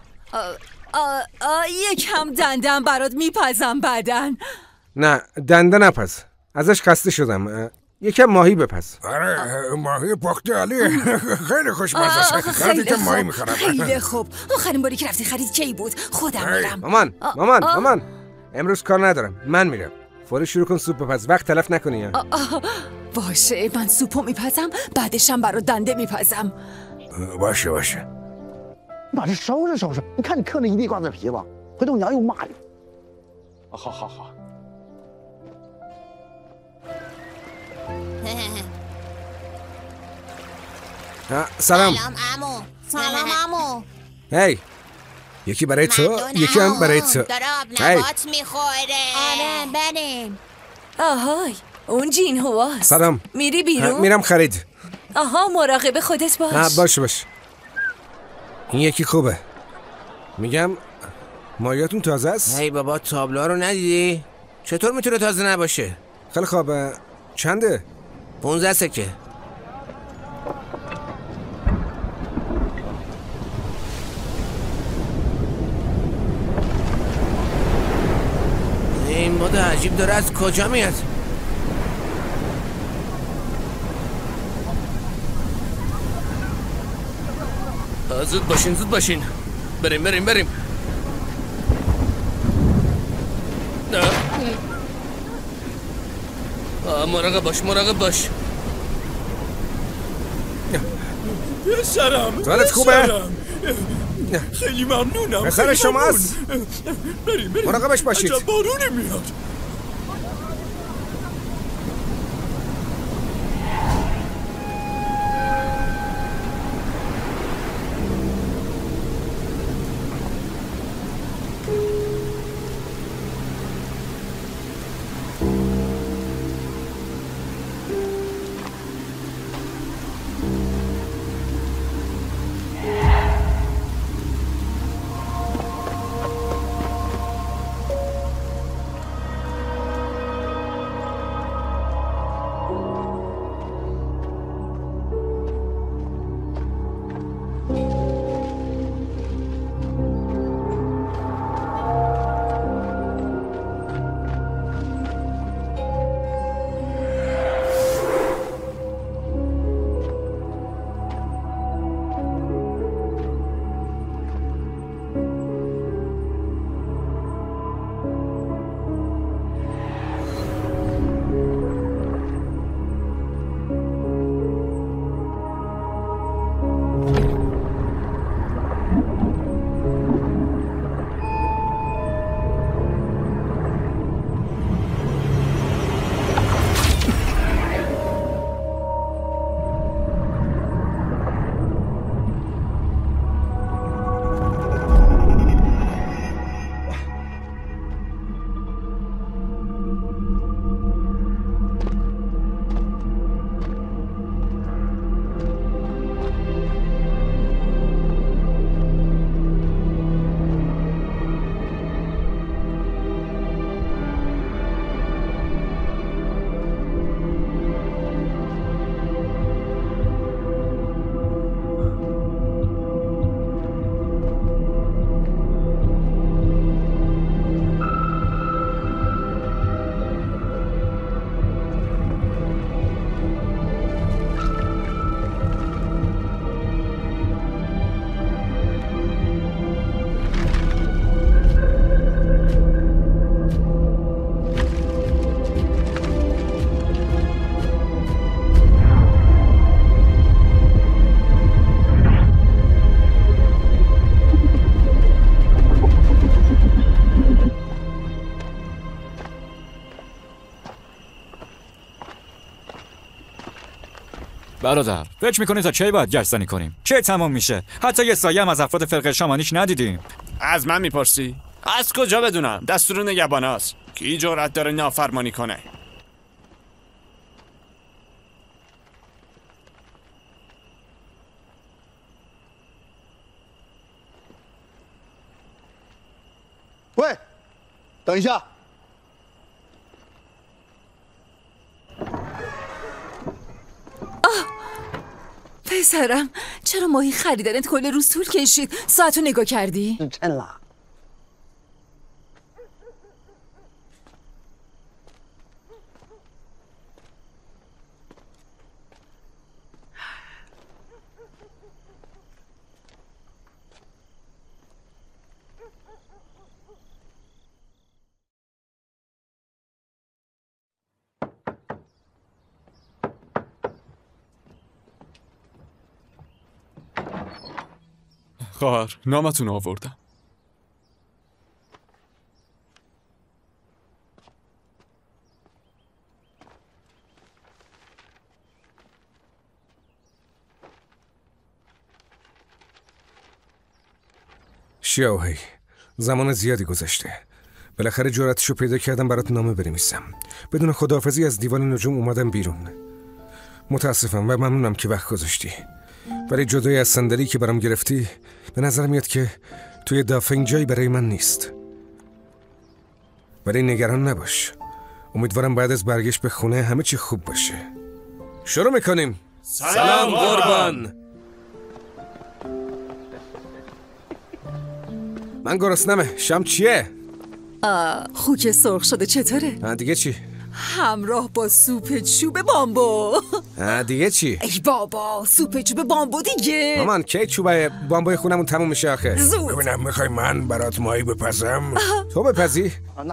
یکم دندم برات میپزم بعدن. نه دنده نپز. ازش خسته شدم. یکم ماهی بپز. آره ماهی پخته علیه. خیلی خوشمزه است. خیلی که ماهی میخورم. خیلی خوب. آخرین باری که رفتی خرید کی بود؟ خودم میرم. مامان امروز کار ندارم. من میرم. فوری شروع کن سوپ بپز، وقت تلف نکنی. باشه، من سوپو میپزم، بعدشم برا دنده میپزم. باشه 把这收拾收拾，你看你嗑那一地瓜子皮子，回头娘又骂你。好。 سلام سلام عمو. هی یکی برای تو، یکی هم برای تو. داره آب نبات میخوره. آره بریم. آهای اون جین هواست. سلام. میری بیرون؟ میرم خرید. آها مراقب خودت باش. باش این یکی خوبه. میگم مایاتون تازه است؟ هی بابا تابلوها رو ندیدی؟ چطور میتونه تازه نباشه؟ خیلی خوبه. چنده؟ 15 سکه. این باد عجیب داره از کجا میاد؟ زود باشین بریم مراقب باش پسرم حالت خوبه؟ خیلی ممنونم. پسر شماست؟ بریم مراقبش باشید. عجب بارونی میاد. برادر فکر میکنی تا کی باید گشتنی کنیم؟ چه تمام میشه؟ حتی یه سایه هم از افراد فرقه شامانیش ندیدیم. از من میپرسی؟ از کجا بدونم؟ دستور نگهباناست. کی جرأت داره نافرمانی کنه؟ 喂，等一下。 پسرم چرا ماهی خریدنت کل روز طول کشید؟ ساعتو نگاه کردی؟ چلا خواهر نامتون آوردم. شیاوهی زمان زیادی گذشته. بالاخره جرأتشو پیدا کردم برات نامه بنویسم. بدون خداحافظی از دیوان نجوم اومدم بیرون. متاسفم و ممنونم که وقت گذاشتی، ولی جدای از صندلی که برام گرفتی به نظر میاد که توی دافنگ جایی برای من نیست. ولی نگران نباش، امیدوارم بعد از برگشت به خونه همه چی خوب باشه. شروع میکنیم. سلام قربان. من گرسنمه. شام چیه؟ خوک سرخ شده چطوره؟ دیگه چی؟ همراه با سوپ چوب بامبو. دیگه چی؟ ای بابا سوپ چوب بامبو دیگه. مامان کی چوب بامبوی خونمون تموم میشه آخه؟ زود. ببینم میخوای من برات ماهی بپزم؟ تو بپزی؟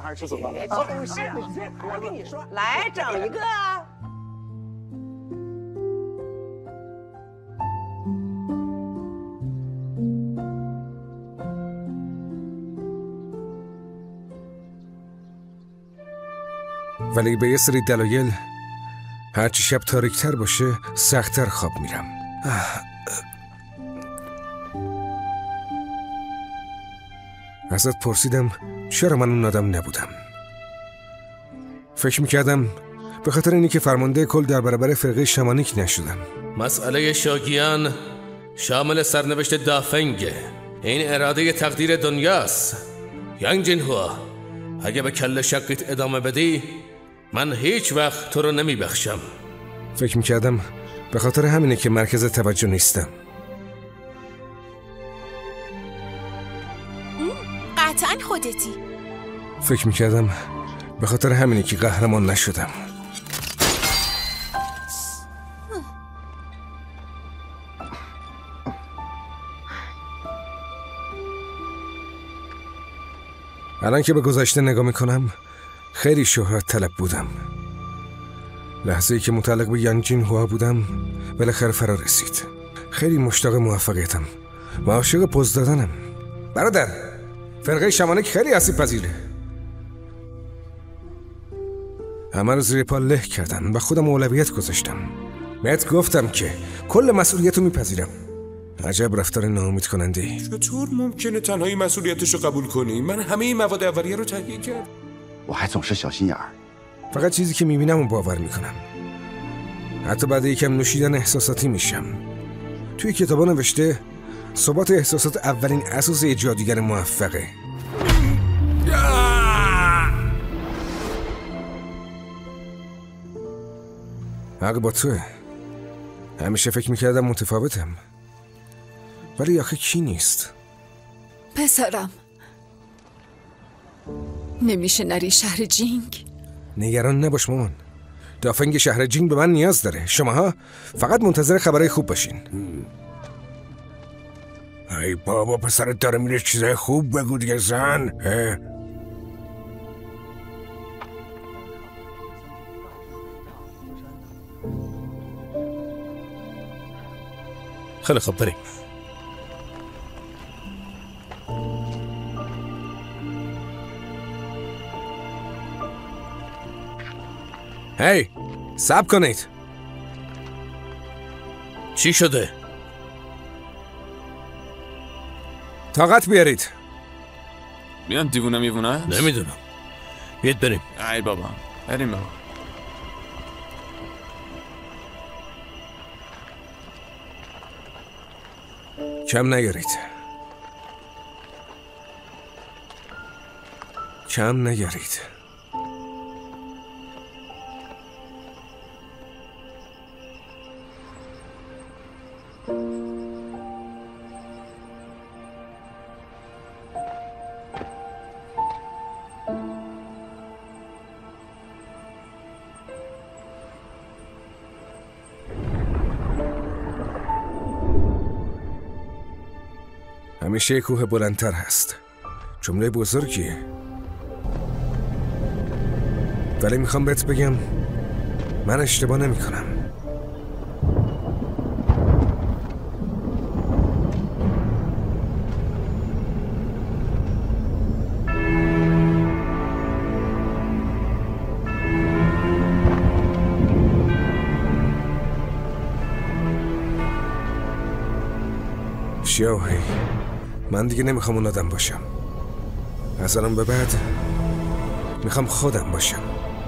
ولی به یه سری دلایل هرچی شب تاریکتر باشه سخت‌تر خواب میرم. ازت پرسیدم چرا من اون آدم نبودم. فکر میکردم به خاطر اینی که فرمانده کل در برابر فرقه شامانیک نشدم. مسئله شاگیان شامل سرنوشت دافنگه. این اراده تقدیر دنیاست. یانگ جینهوا، اگه به کل شقیت ادامه بدی من هیچ وقت تو رو نمی بخشم. فکر میکردم به خاطر همینه که مرکز توجه نیستم. قطعا خودتی. فکر میکردم به خاطر همینه که قهرمان نشدم. الان که به گذشته نگاه میکنم خیلی شهرت طلب بودم. لحظه‌ای که متعلق به یانگ جینهوا بودم بالاخره فرا رسید. خیلی مشتاق موفقیتم و عاشق پوز دادنم. برادر، فرقه شامانیک خیلی آسیب پذیره. همه رو زیر پا له کردن و خودم اولویت گذاشتم. بهت گفتم که کل مسئولیت رو میپذیرم. عجب رفتار ناامید کننده ای. چطور ممکنه تنهایی مسئولیتش رو قبول کنی؟ من همه این مواد اولیه رو تهیه کردم. فقط چیزی که میبینم و باور میکنم. حتی بعد یکم نوشیدن احساساتی میشم. توی کتابا نوشته ثبات احساسات اولین اساس یه جادوگر موفقه. حق با توه. همیشه فکر میکردم متفاوتم، ولی آخه کی نیست؟ پسرم نمیشه نری شهر جینگ؟ نگران نباش مامان، دافنگ شهر جینگ به من نیاز داره. شماها فقط منتظر خبرهای خوب باشین. ای بابا، پسرت داره میره چیزای خوب بگو دیگه زن. خیلی خوب بریم. هی صبر کنید. چی شده؟ طاقت بیارید. بیان دیوونه میوونه؟ نمیدونم. بیاید بریم. ای بابا بریم بابا. کم نگرید. کم نگرید. همیشه کوه بلندتر هست. جمله بزرگیه، ولی میخوام بهت بگم من اشتباه نمی کنم. شیاهی، من دیگه نمیخوام اون آدم باشم. از الان به بعد میخوام خودم باشم.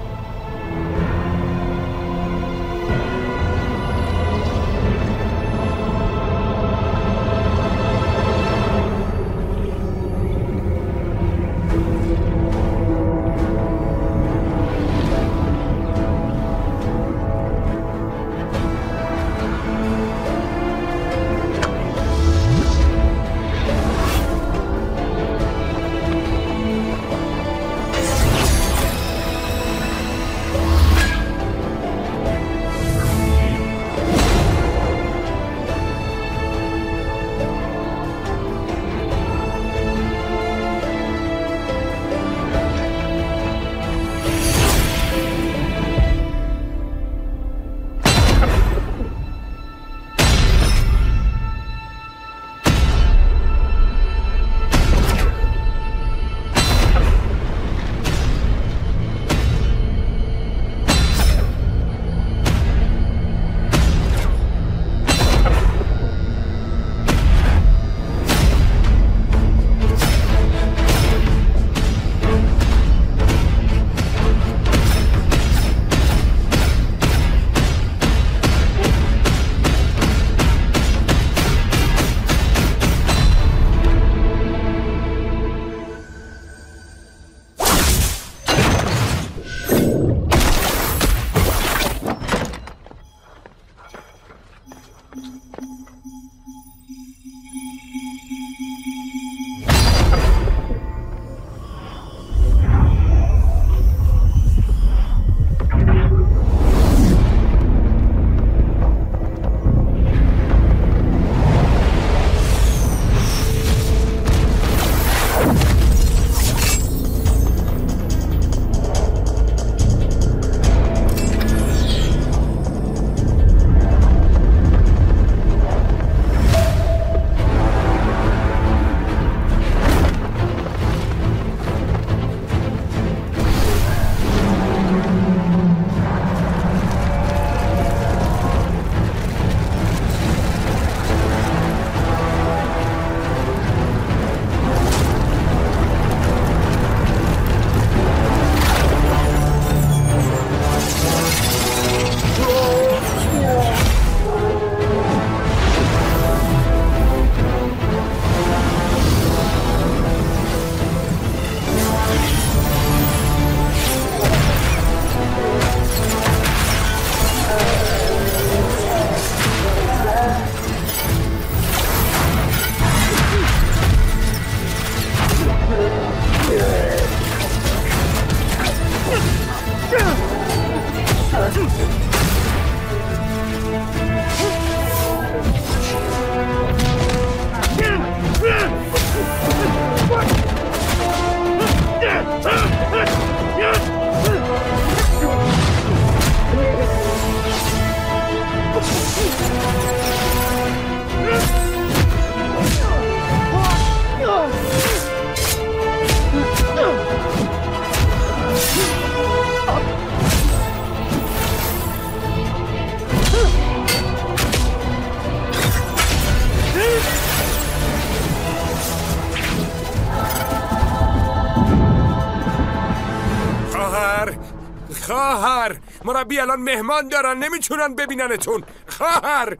خواهر مربی الان مهمان دارن، نمیتونن ببیننتون. خواهر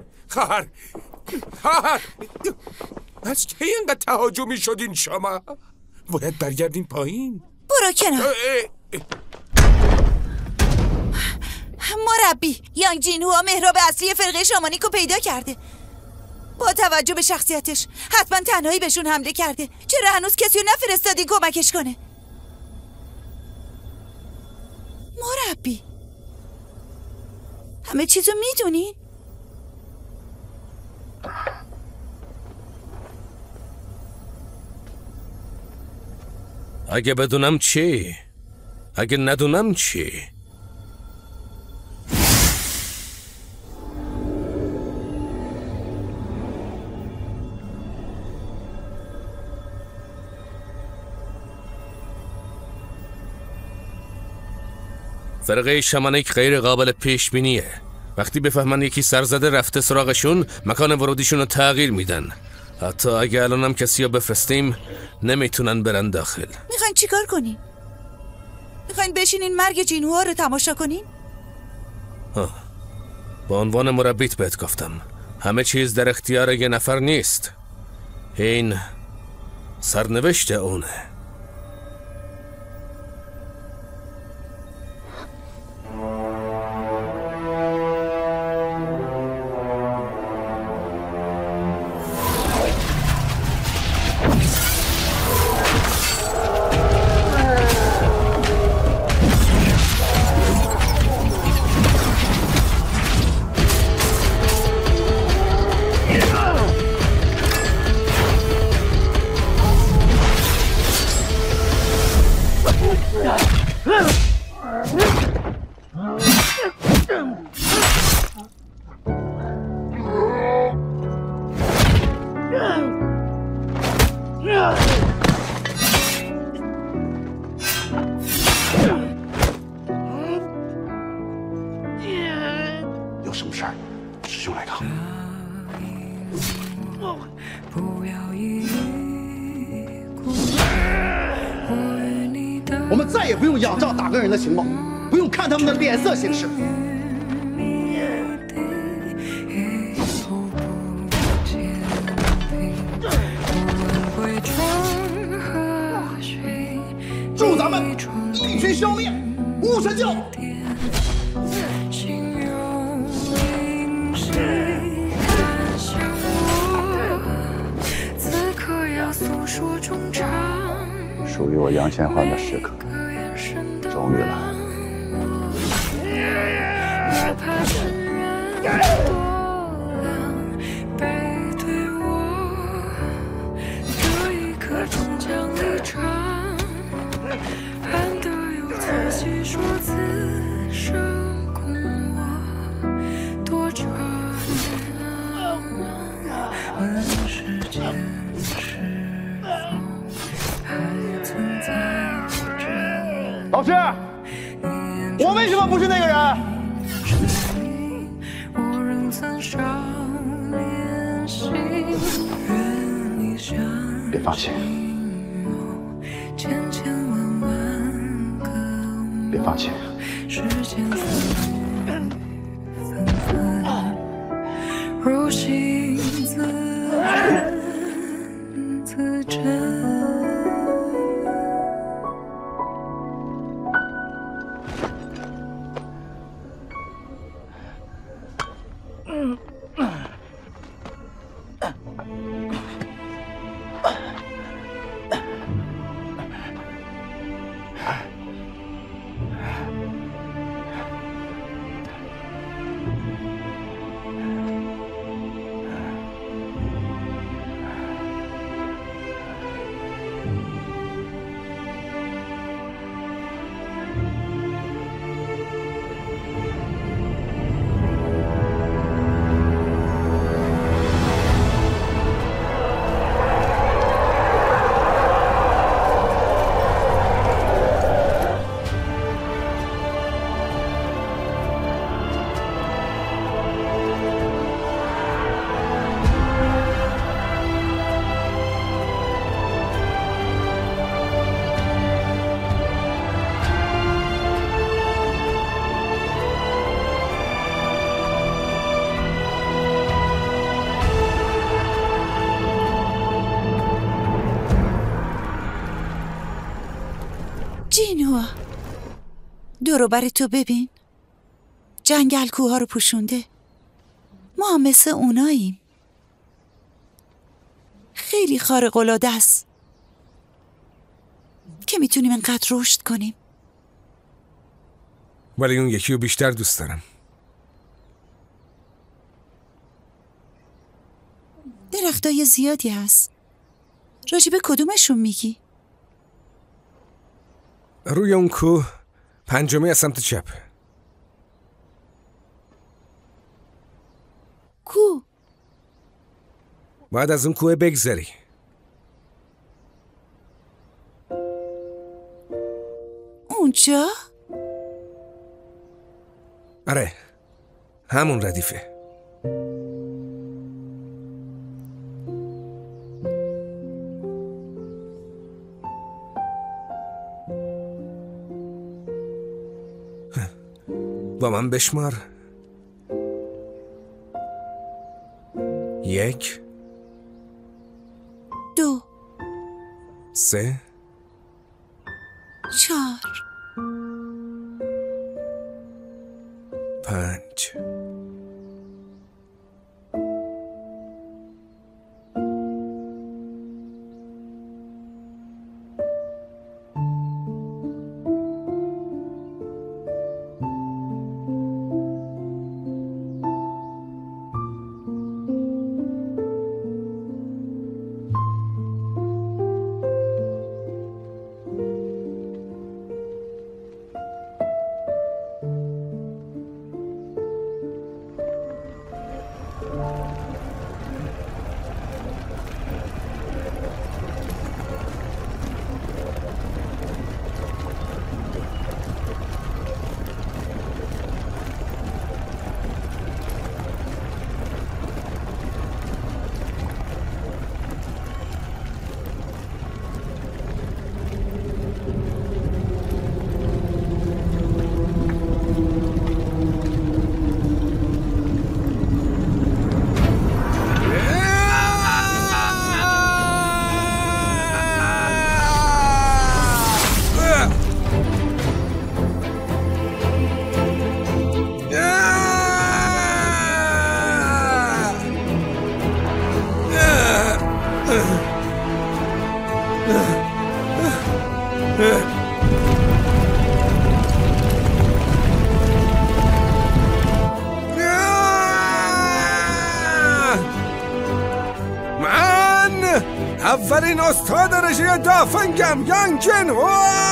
از کی اینقدر تهاجمی شدین شما؟ باید برگردین پایین. برو کنار. مربی یانگ جینهو محراب اصلی فرقه شامانیکو پیدا کرده. با توجه به شخصیتش حتما تنهایی بهشون حمله کرده. چرا هنوز کسی رو نفرستادی کمکش کنه؟ مربی همه چیزو میدونی؟ اگه بدونم چی؟ اگه ندونم چی؟ فرقه شمانیک غیر قابل پیش بینیه. وقتی بفهمن یکی سرزده رفته سراغشون، مکان ورودیشون رو تغییر میدن. حتی اگه الانم کسی رو بفرستیم نمیتونن برن داخل. میخواین چیکار کنین؟ میخواین بشینین مرگ جینوها رو تماشا کنین؟ به عنوان مربیت بهت گفتم همه چیز در اختیار یه نفر نیست. این سرنوشت اونه. 我们再也不用仰仗打更人的情报，不用看他们的脸色行事。助咱们一举消灭巫神教。 属于我杨千欢的时刻终于来了。 老师，我为什么不是那个人？ 别放弃，别放弃。 如心自真。 جینو دورو بر تو ببین، جنگل کوها رو پوشونده. ما هم مثل اوناییم. خیلی خارق‌العاده است که میتونیم انقدر رشد کنیم. ولی اون یکی رو بیشتر دوست دارم. درختای زیادی هست. راجب کدومشون میگی؟ روی اون کوه پنجمی از سمت چپ. کوه؟ باید از اون کوه بگذری. اونجا؟ آره، همون ردیفه. با من بشمار. 1 2 3 4 5 اولین استاد رژه دافنگم یانگ جن هو.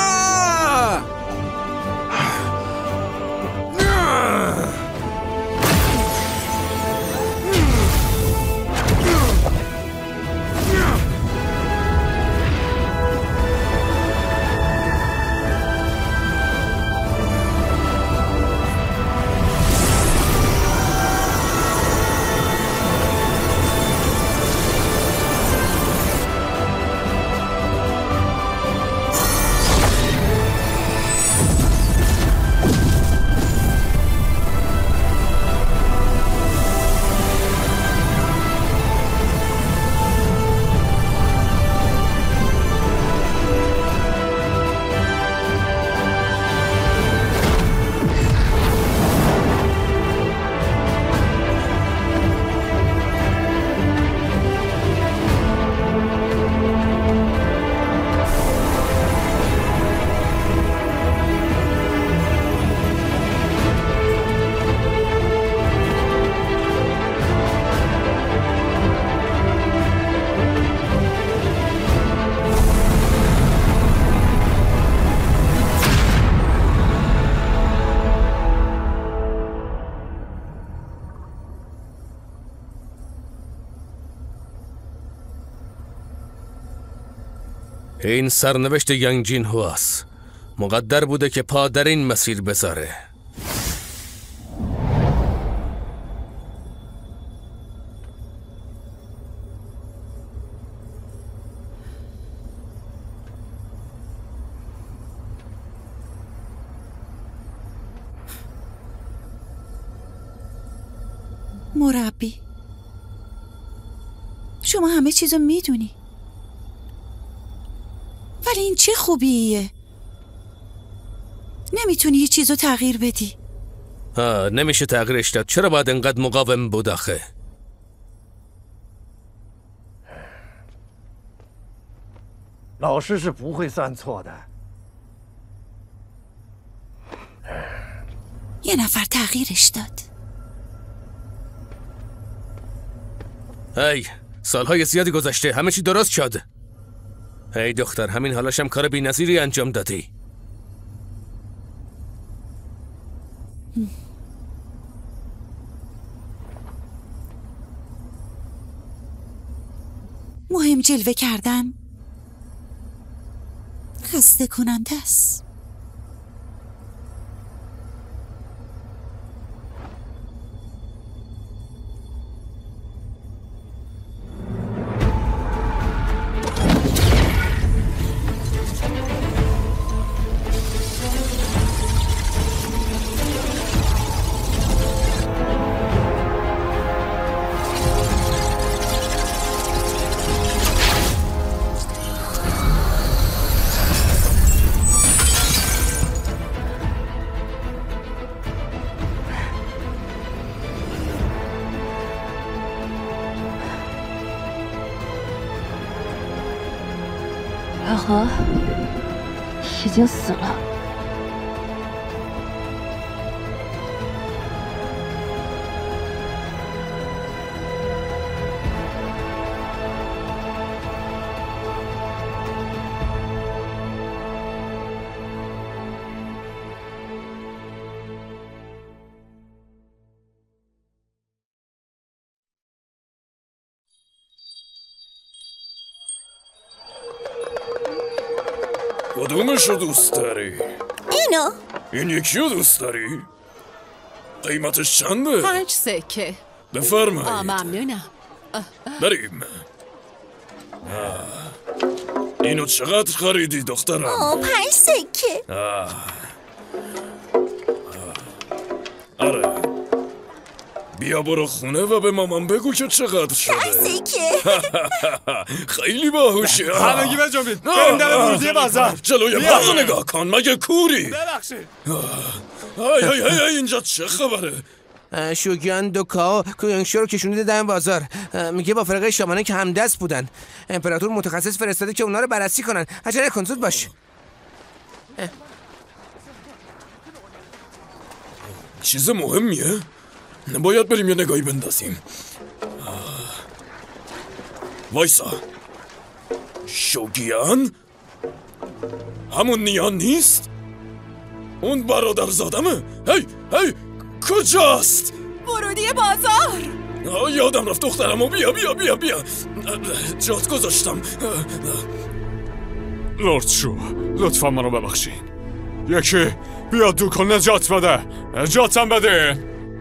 این سرنوشت یانگ جین هو است. مقدر بوده که پا در این مسیر بذاره. مربی، شما همه چیزو میدونی، ولی این چه خوبیه؟ نمیتونی هیچ چیزو تغییر بدی. نمیشه تغییرش داد. چرا باید انقدر مقاوم بود آخه؟ 老师是不会算错的。 یه نفر تغییرش داد. هی سالهای زیادی گذشته، همه چی درست شد. هی دختر، همین حالاشم کار بی‌نظیری انجام دادی. مهم جلوه کردن خسته کننده است. 元和已经死了。 کدومشو دوست داری؟ اینو. این یکی رو دوست داری؟ قیمتش چنده؟ 5 سکه. بفرمایید. ممنونم. بریم. اینو چقدر خریدی دخترم؟ 5 سکه. آره. بیا برو خونه و به مامان بگو که چقدر شده. 5 سکه. خیلی باهوشی. همگی بجنبید. بریم در ورودی بازار. جلوی باغ نگاه کن مگه کوری؟ ببخشید. اینجا چه خبره؟ شوگیان دوکاو کویانگشو رو کشونده در بازار. میگه با فرقه شامانه که همدست بودن. امپراتور متخصص فرستاده که اونا رو بررسی کنن. عجله کن زود باش. چیز مهمیه؟ باید بریم یه نگاهی بندازیم. وایسا. شوگیان؟ همون نیان نیست؟ اون برادر زادمه؟ هی کجاست؟ ورودی بازار. یادم رفت دخترمو. بیا جات گذاشتم. لورد شو لطفا منو ببخشین. یکی بیاد دوکو نجات بده. نجاتم بده.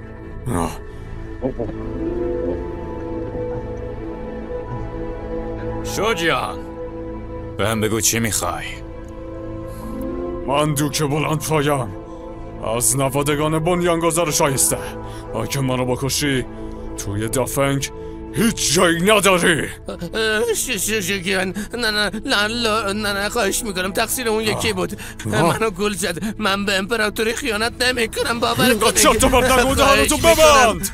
شوجیان به هم بگو چی میخوای؟ من دوک بلند پایم از نوادگان بنیانگذار شایسته. اگه منو بکشی توی دافنگ هیچ جایی نداری. شوگیان نه خواهش میکنم تقصیر اون یکی بود. منو گول زد. من به امپراتوری خیانت نمیکنم. باور کنید. چرت و پرت نگو. دهانتو ببند.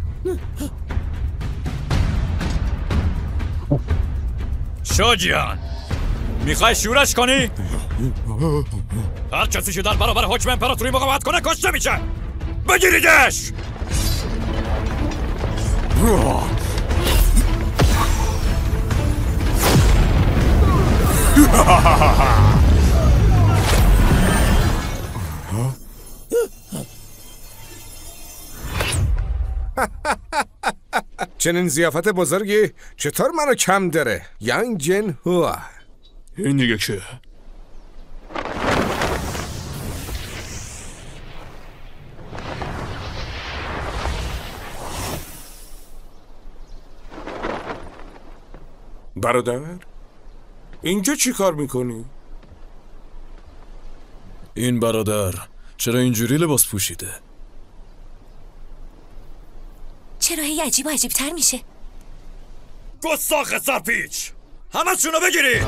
شوجیان میخوای شورش کنی؟ هر کسی که در برابر حکم امپراتوری مقاومت کنه کشته میشه. بگیریدش. چنین ضیافت بزرگی چطور منو کم داره؟ یانگ جن هوا. این دیگه که برادر؟ اینجا چی کار میکنی؟ این برادر چرا اینجوری لباس پوشیده؟ چرا هی عجیب و عجیب‌تر میشه؟ گستاخ سرپیچ همه شونو بگیرید.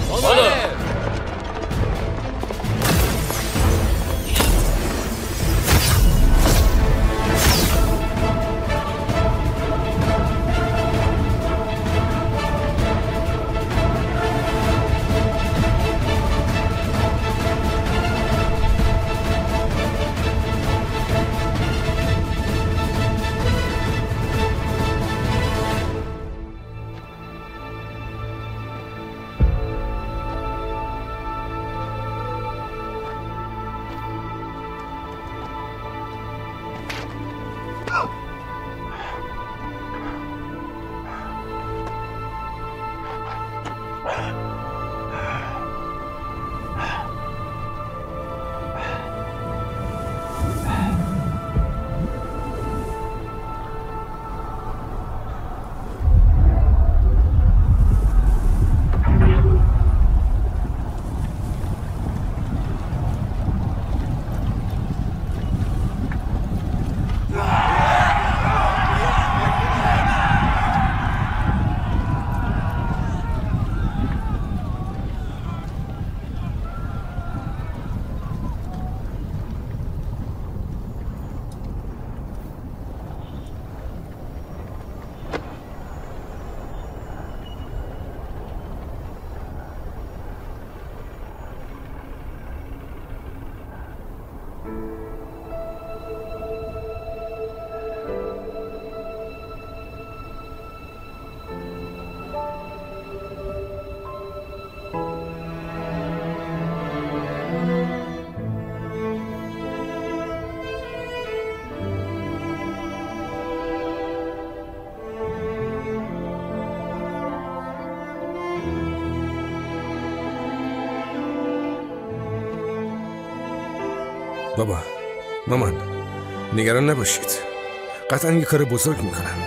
بابا، مامان، نگران نباشید. قطعا یه کار بزرگ میکنم.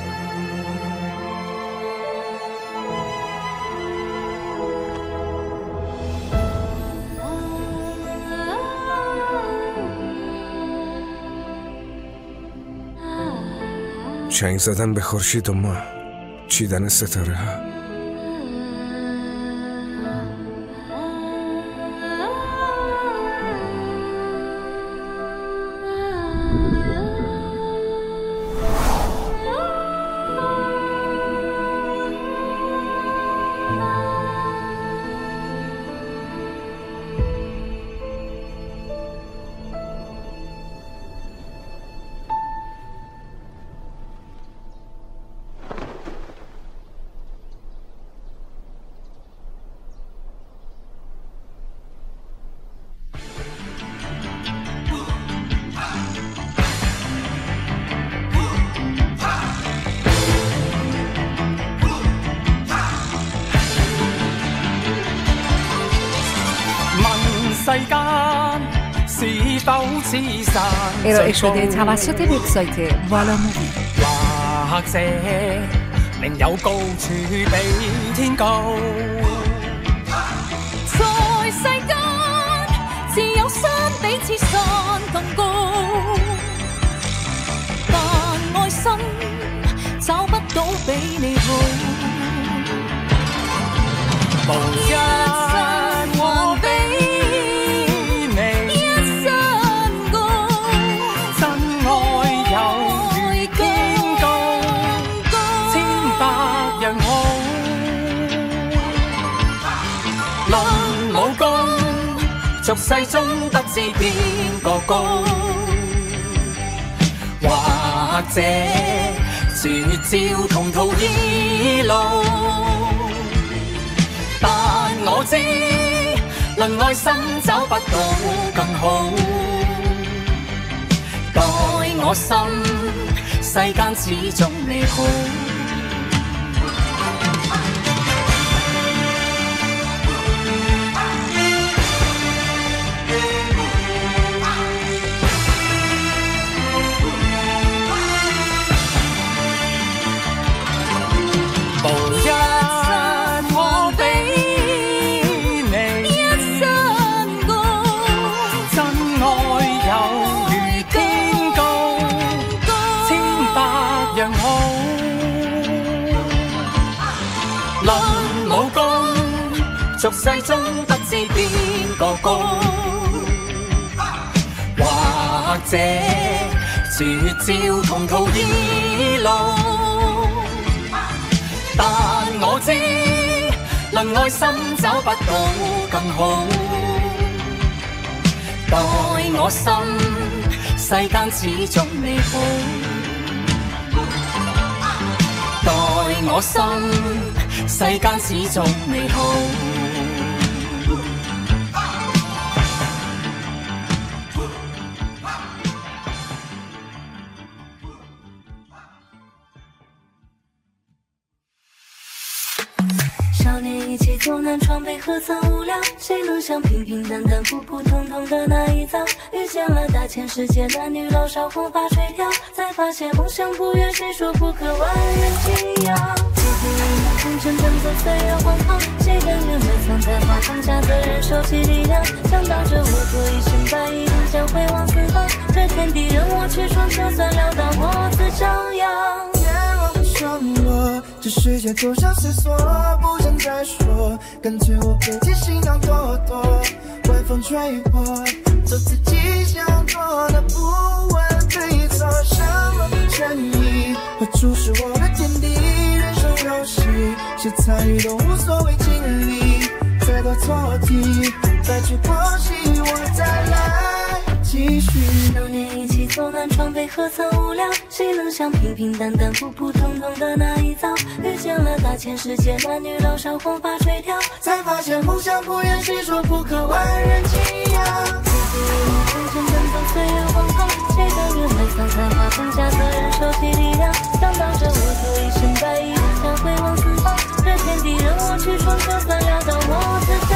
چنگ زدن به خورشید و ماه، چیدن ستاره ها. ارائه شده توسط وبسایت والا مووی. 或者另有高處比天高。 在世間，自有山比此山更高，但愛心找不到比你好。 無一我比你一身高，真愛有如天高，千百樣好。論武功，俗世中不知邊個高，或者絕招同途異路。但我知，論愛心找不到更好。待我心，世間始終你好。俗世中不知邊個高，或者絕招同途異路。但我知，論愛心找不到更好。待我心，世間始終你好。待我心，世間始終你好。 一起走南闯北，何曾无聊？谁能像平平淡淡、普普通通的那一遭？遇见了大千世界，男女老少红发垂髫，才发现梦想不远，谁说不可万人景仰？几经一梦，红尘奔走，岁月荒唐，谁甘愿埋藏在花放下责任，收起力量？想当着我做一身白衣，将辉煌四方，这天地任我去闯，就算潦倒，我自张扬。 伤我，这世界多少思索，不想再说，干脆我背起行囊躲躲，晚风吹破，做自己想做的，不问对错，什么正义和注视我的天地，人生游戏，谁参与都无所谓，经历再多错题，再去过隙，我再来继续。 流年一起走南闯北，何曾无聊？谁能像平平淡淡、普普通通的那一遭？遇见了大千世界，男女老少红发垂髫， 才发现梦想不远，谁说不可万人景仰？ 岁月荒唐，谁的原来沧桑化成假色，人手起力量，想当着我做一身白衣，想回望四方，这天地任我去闯，就算潦倒我自己。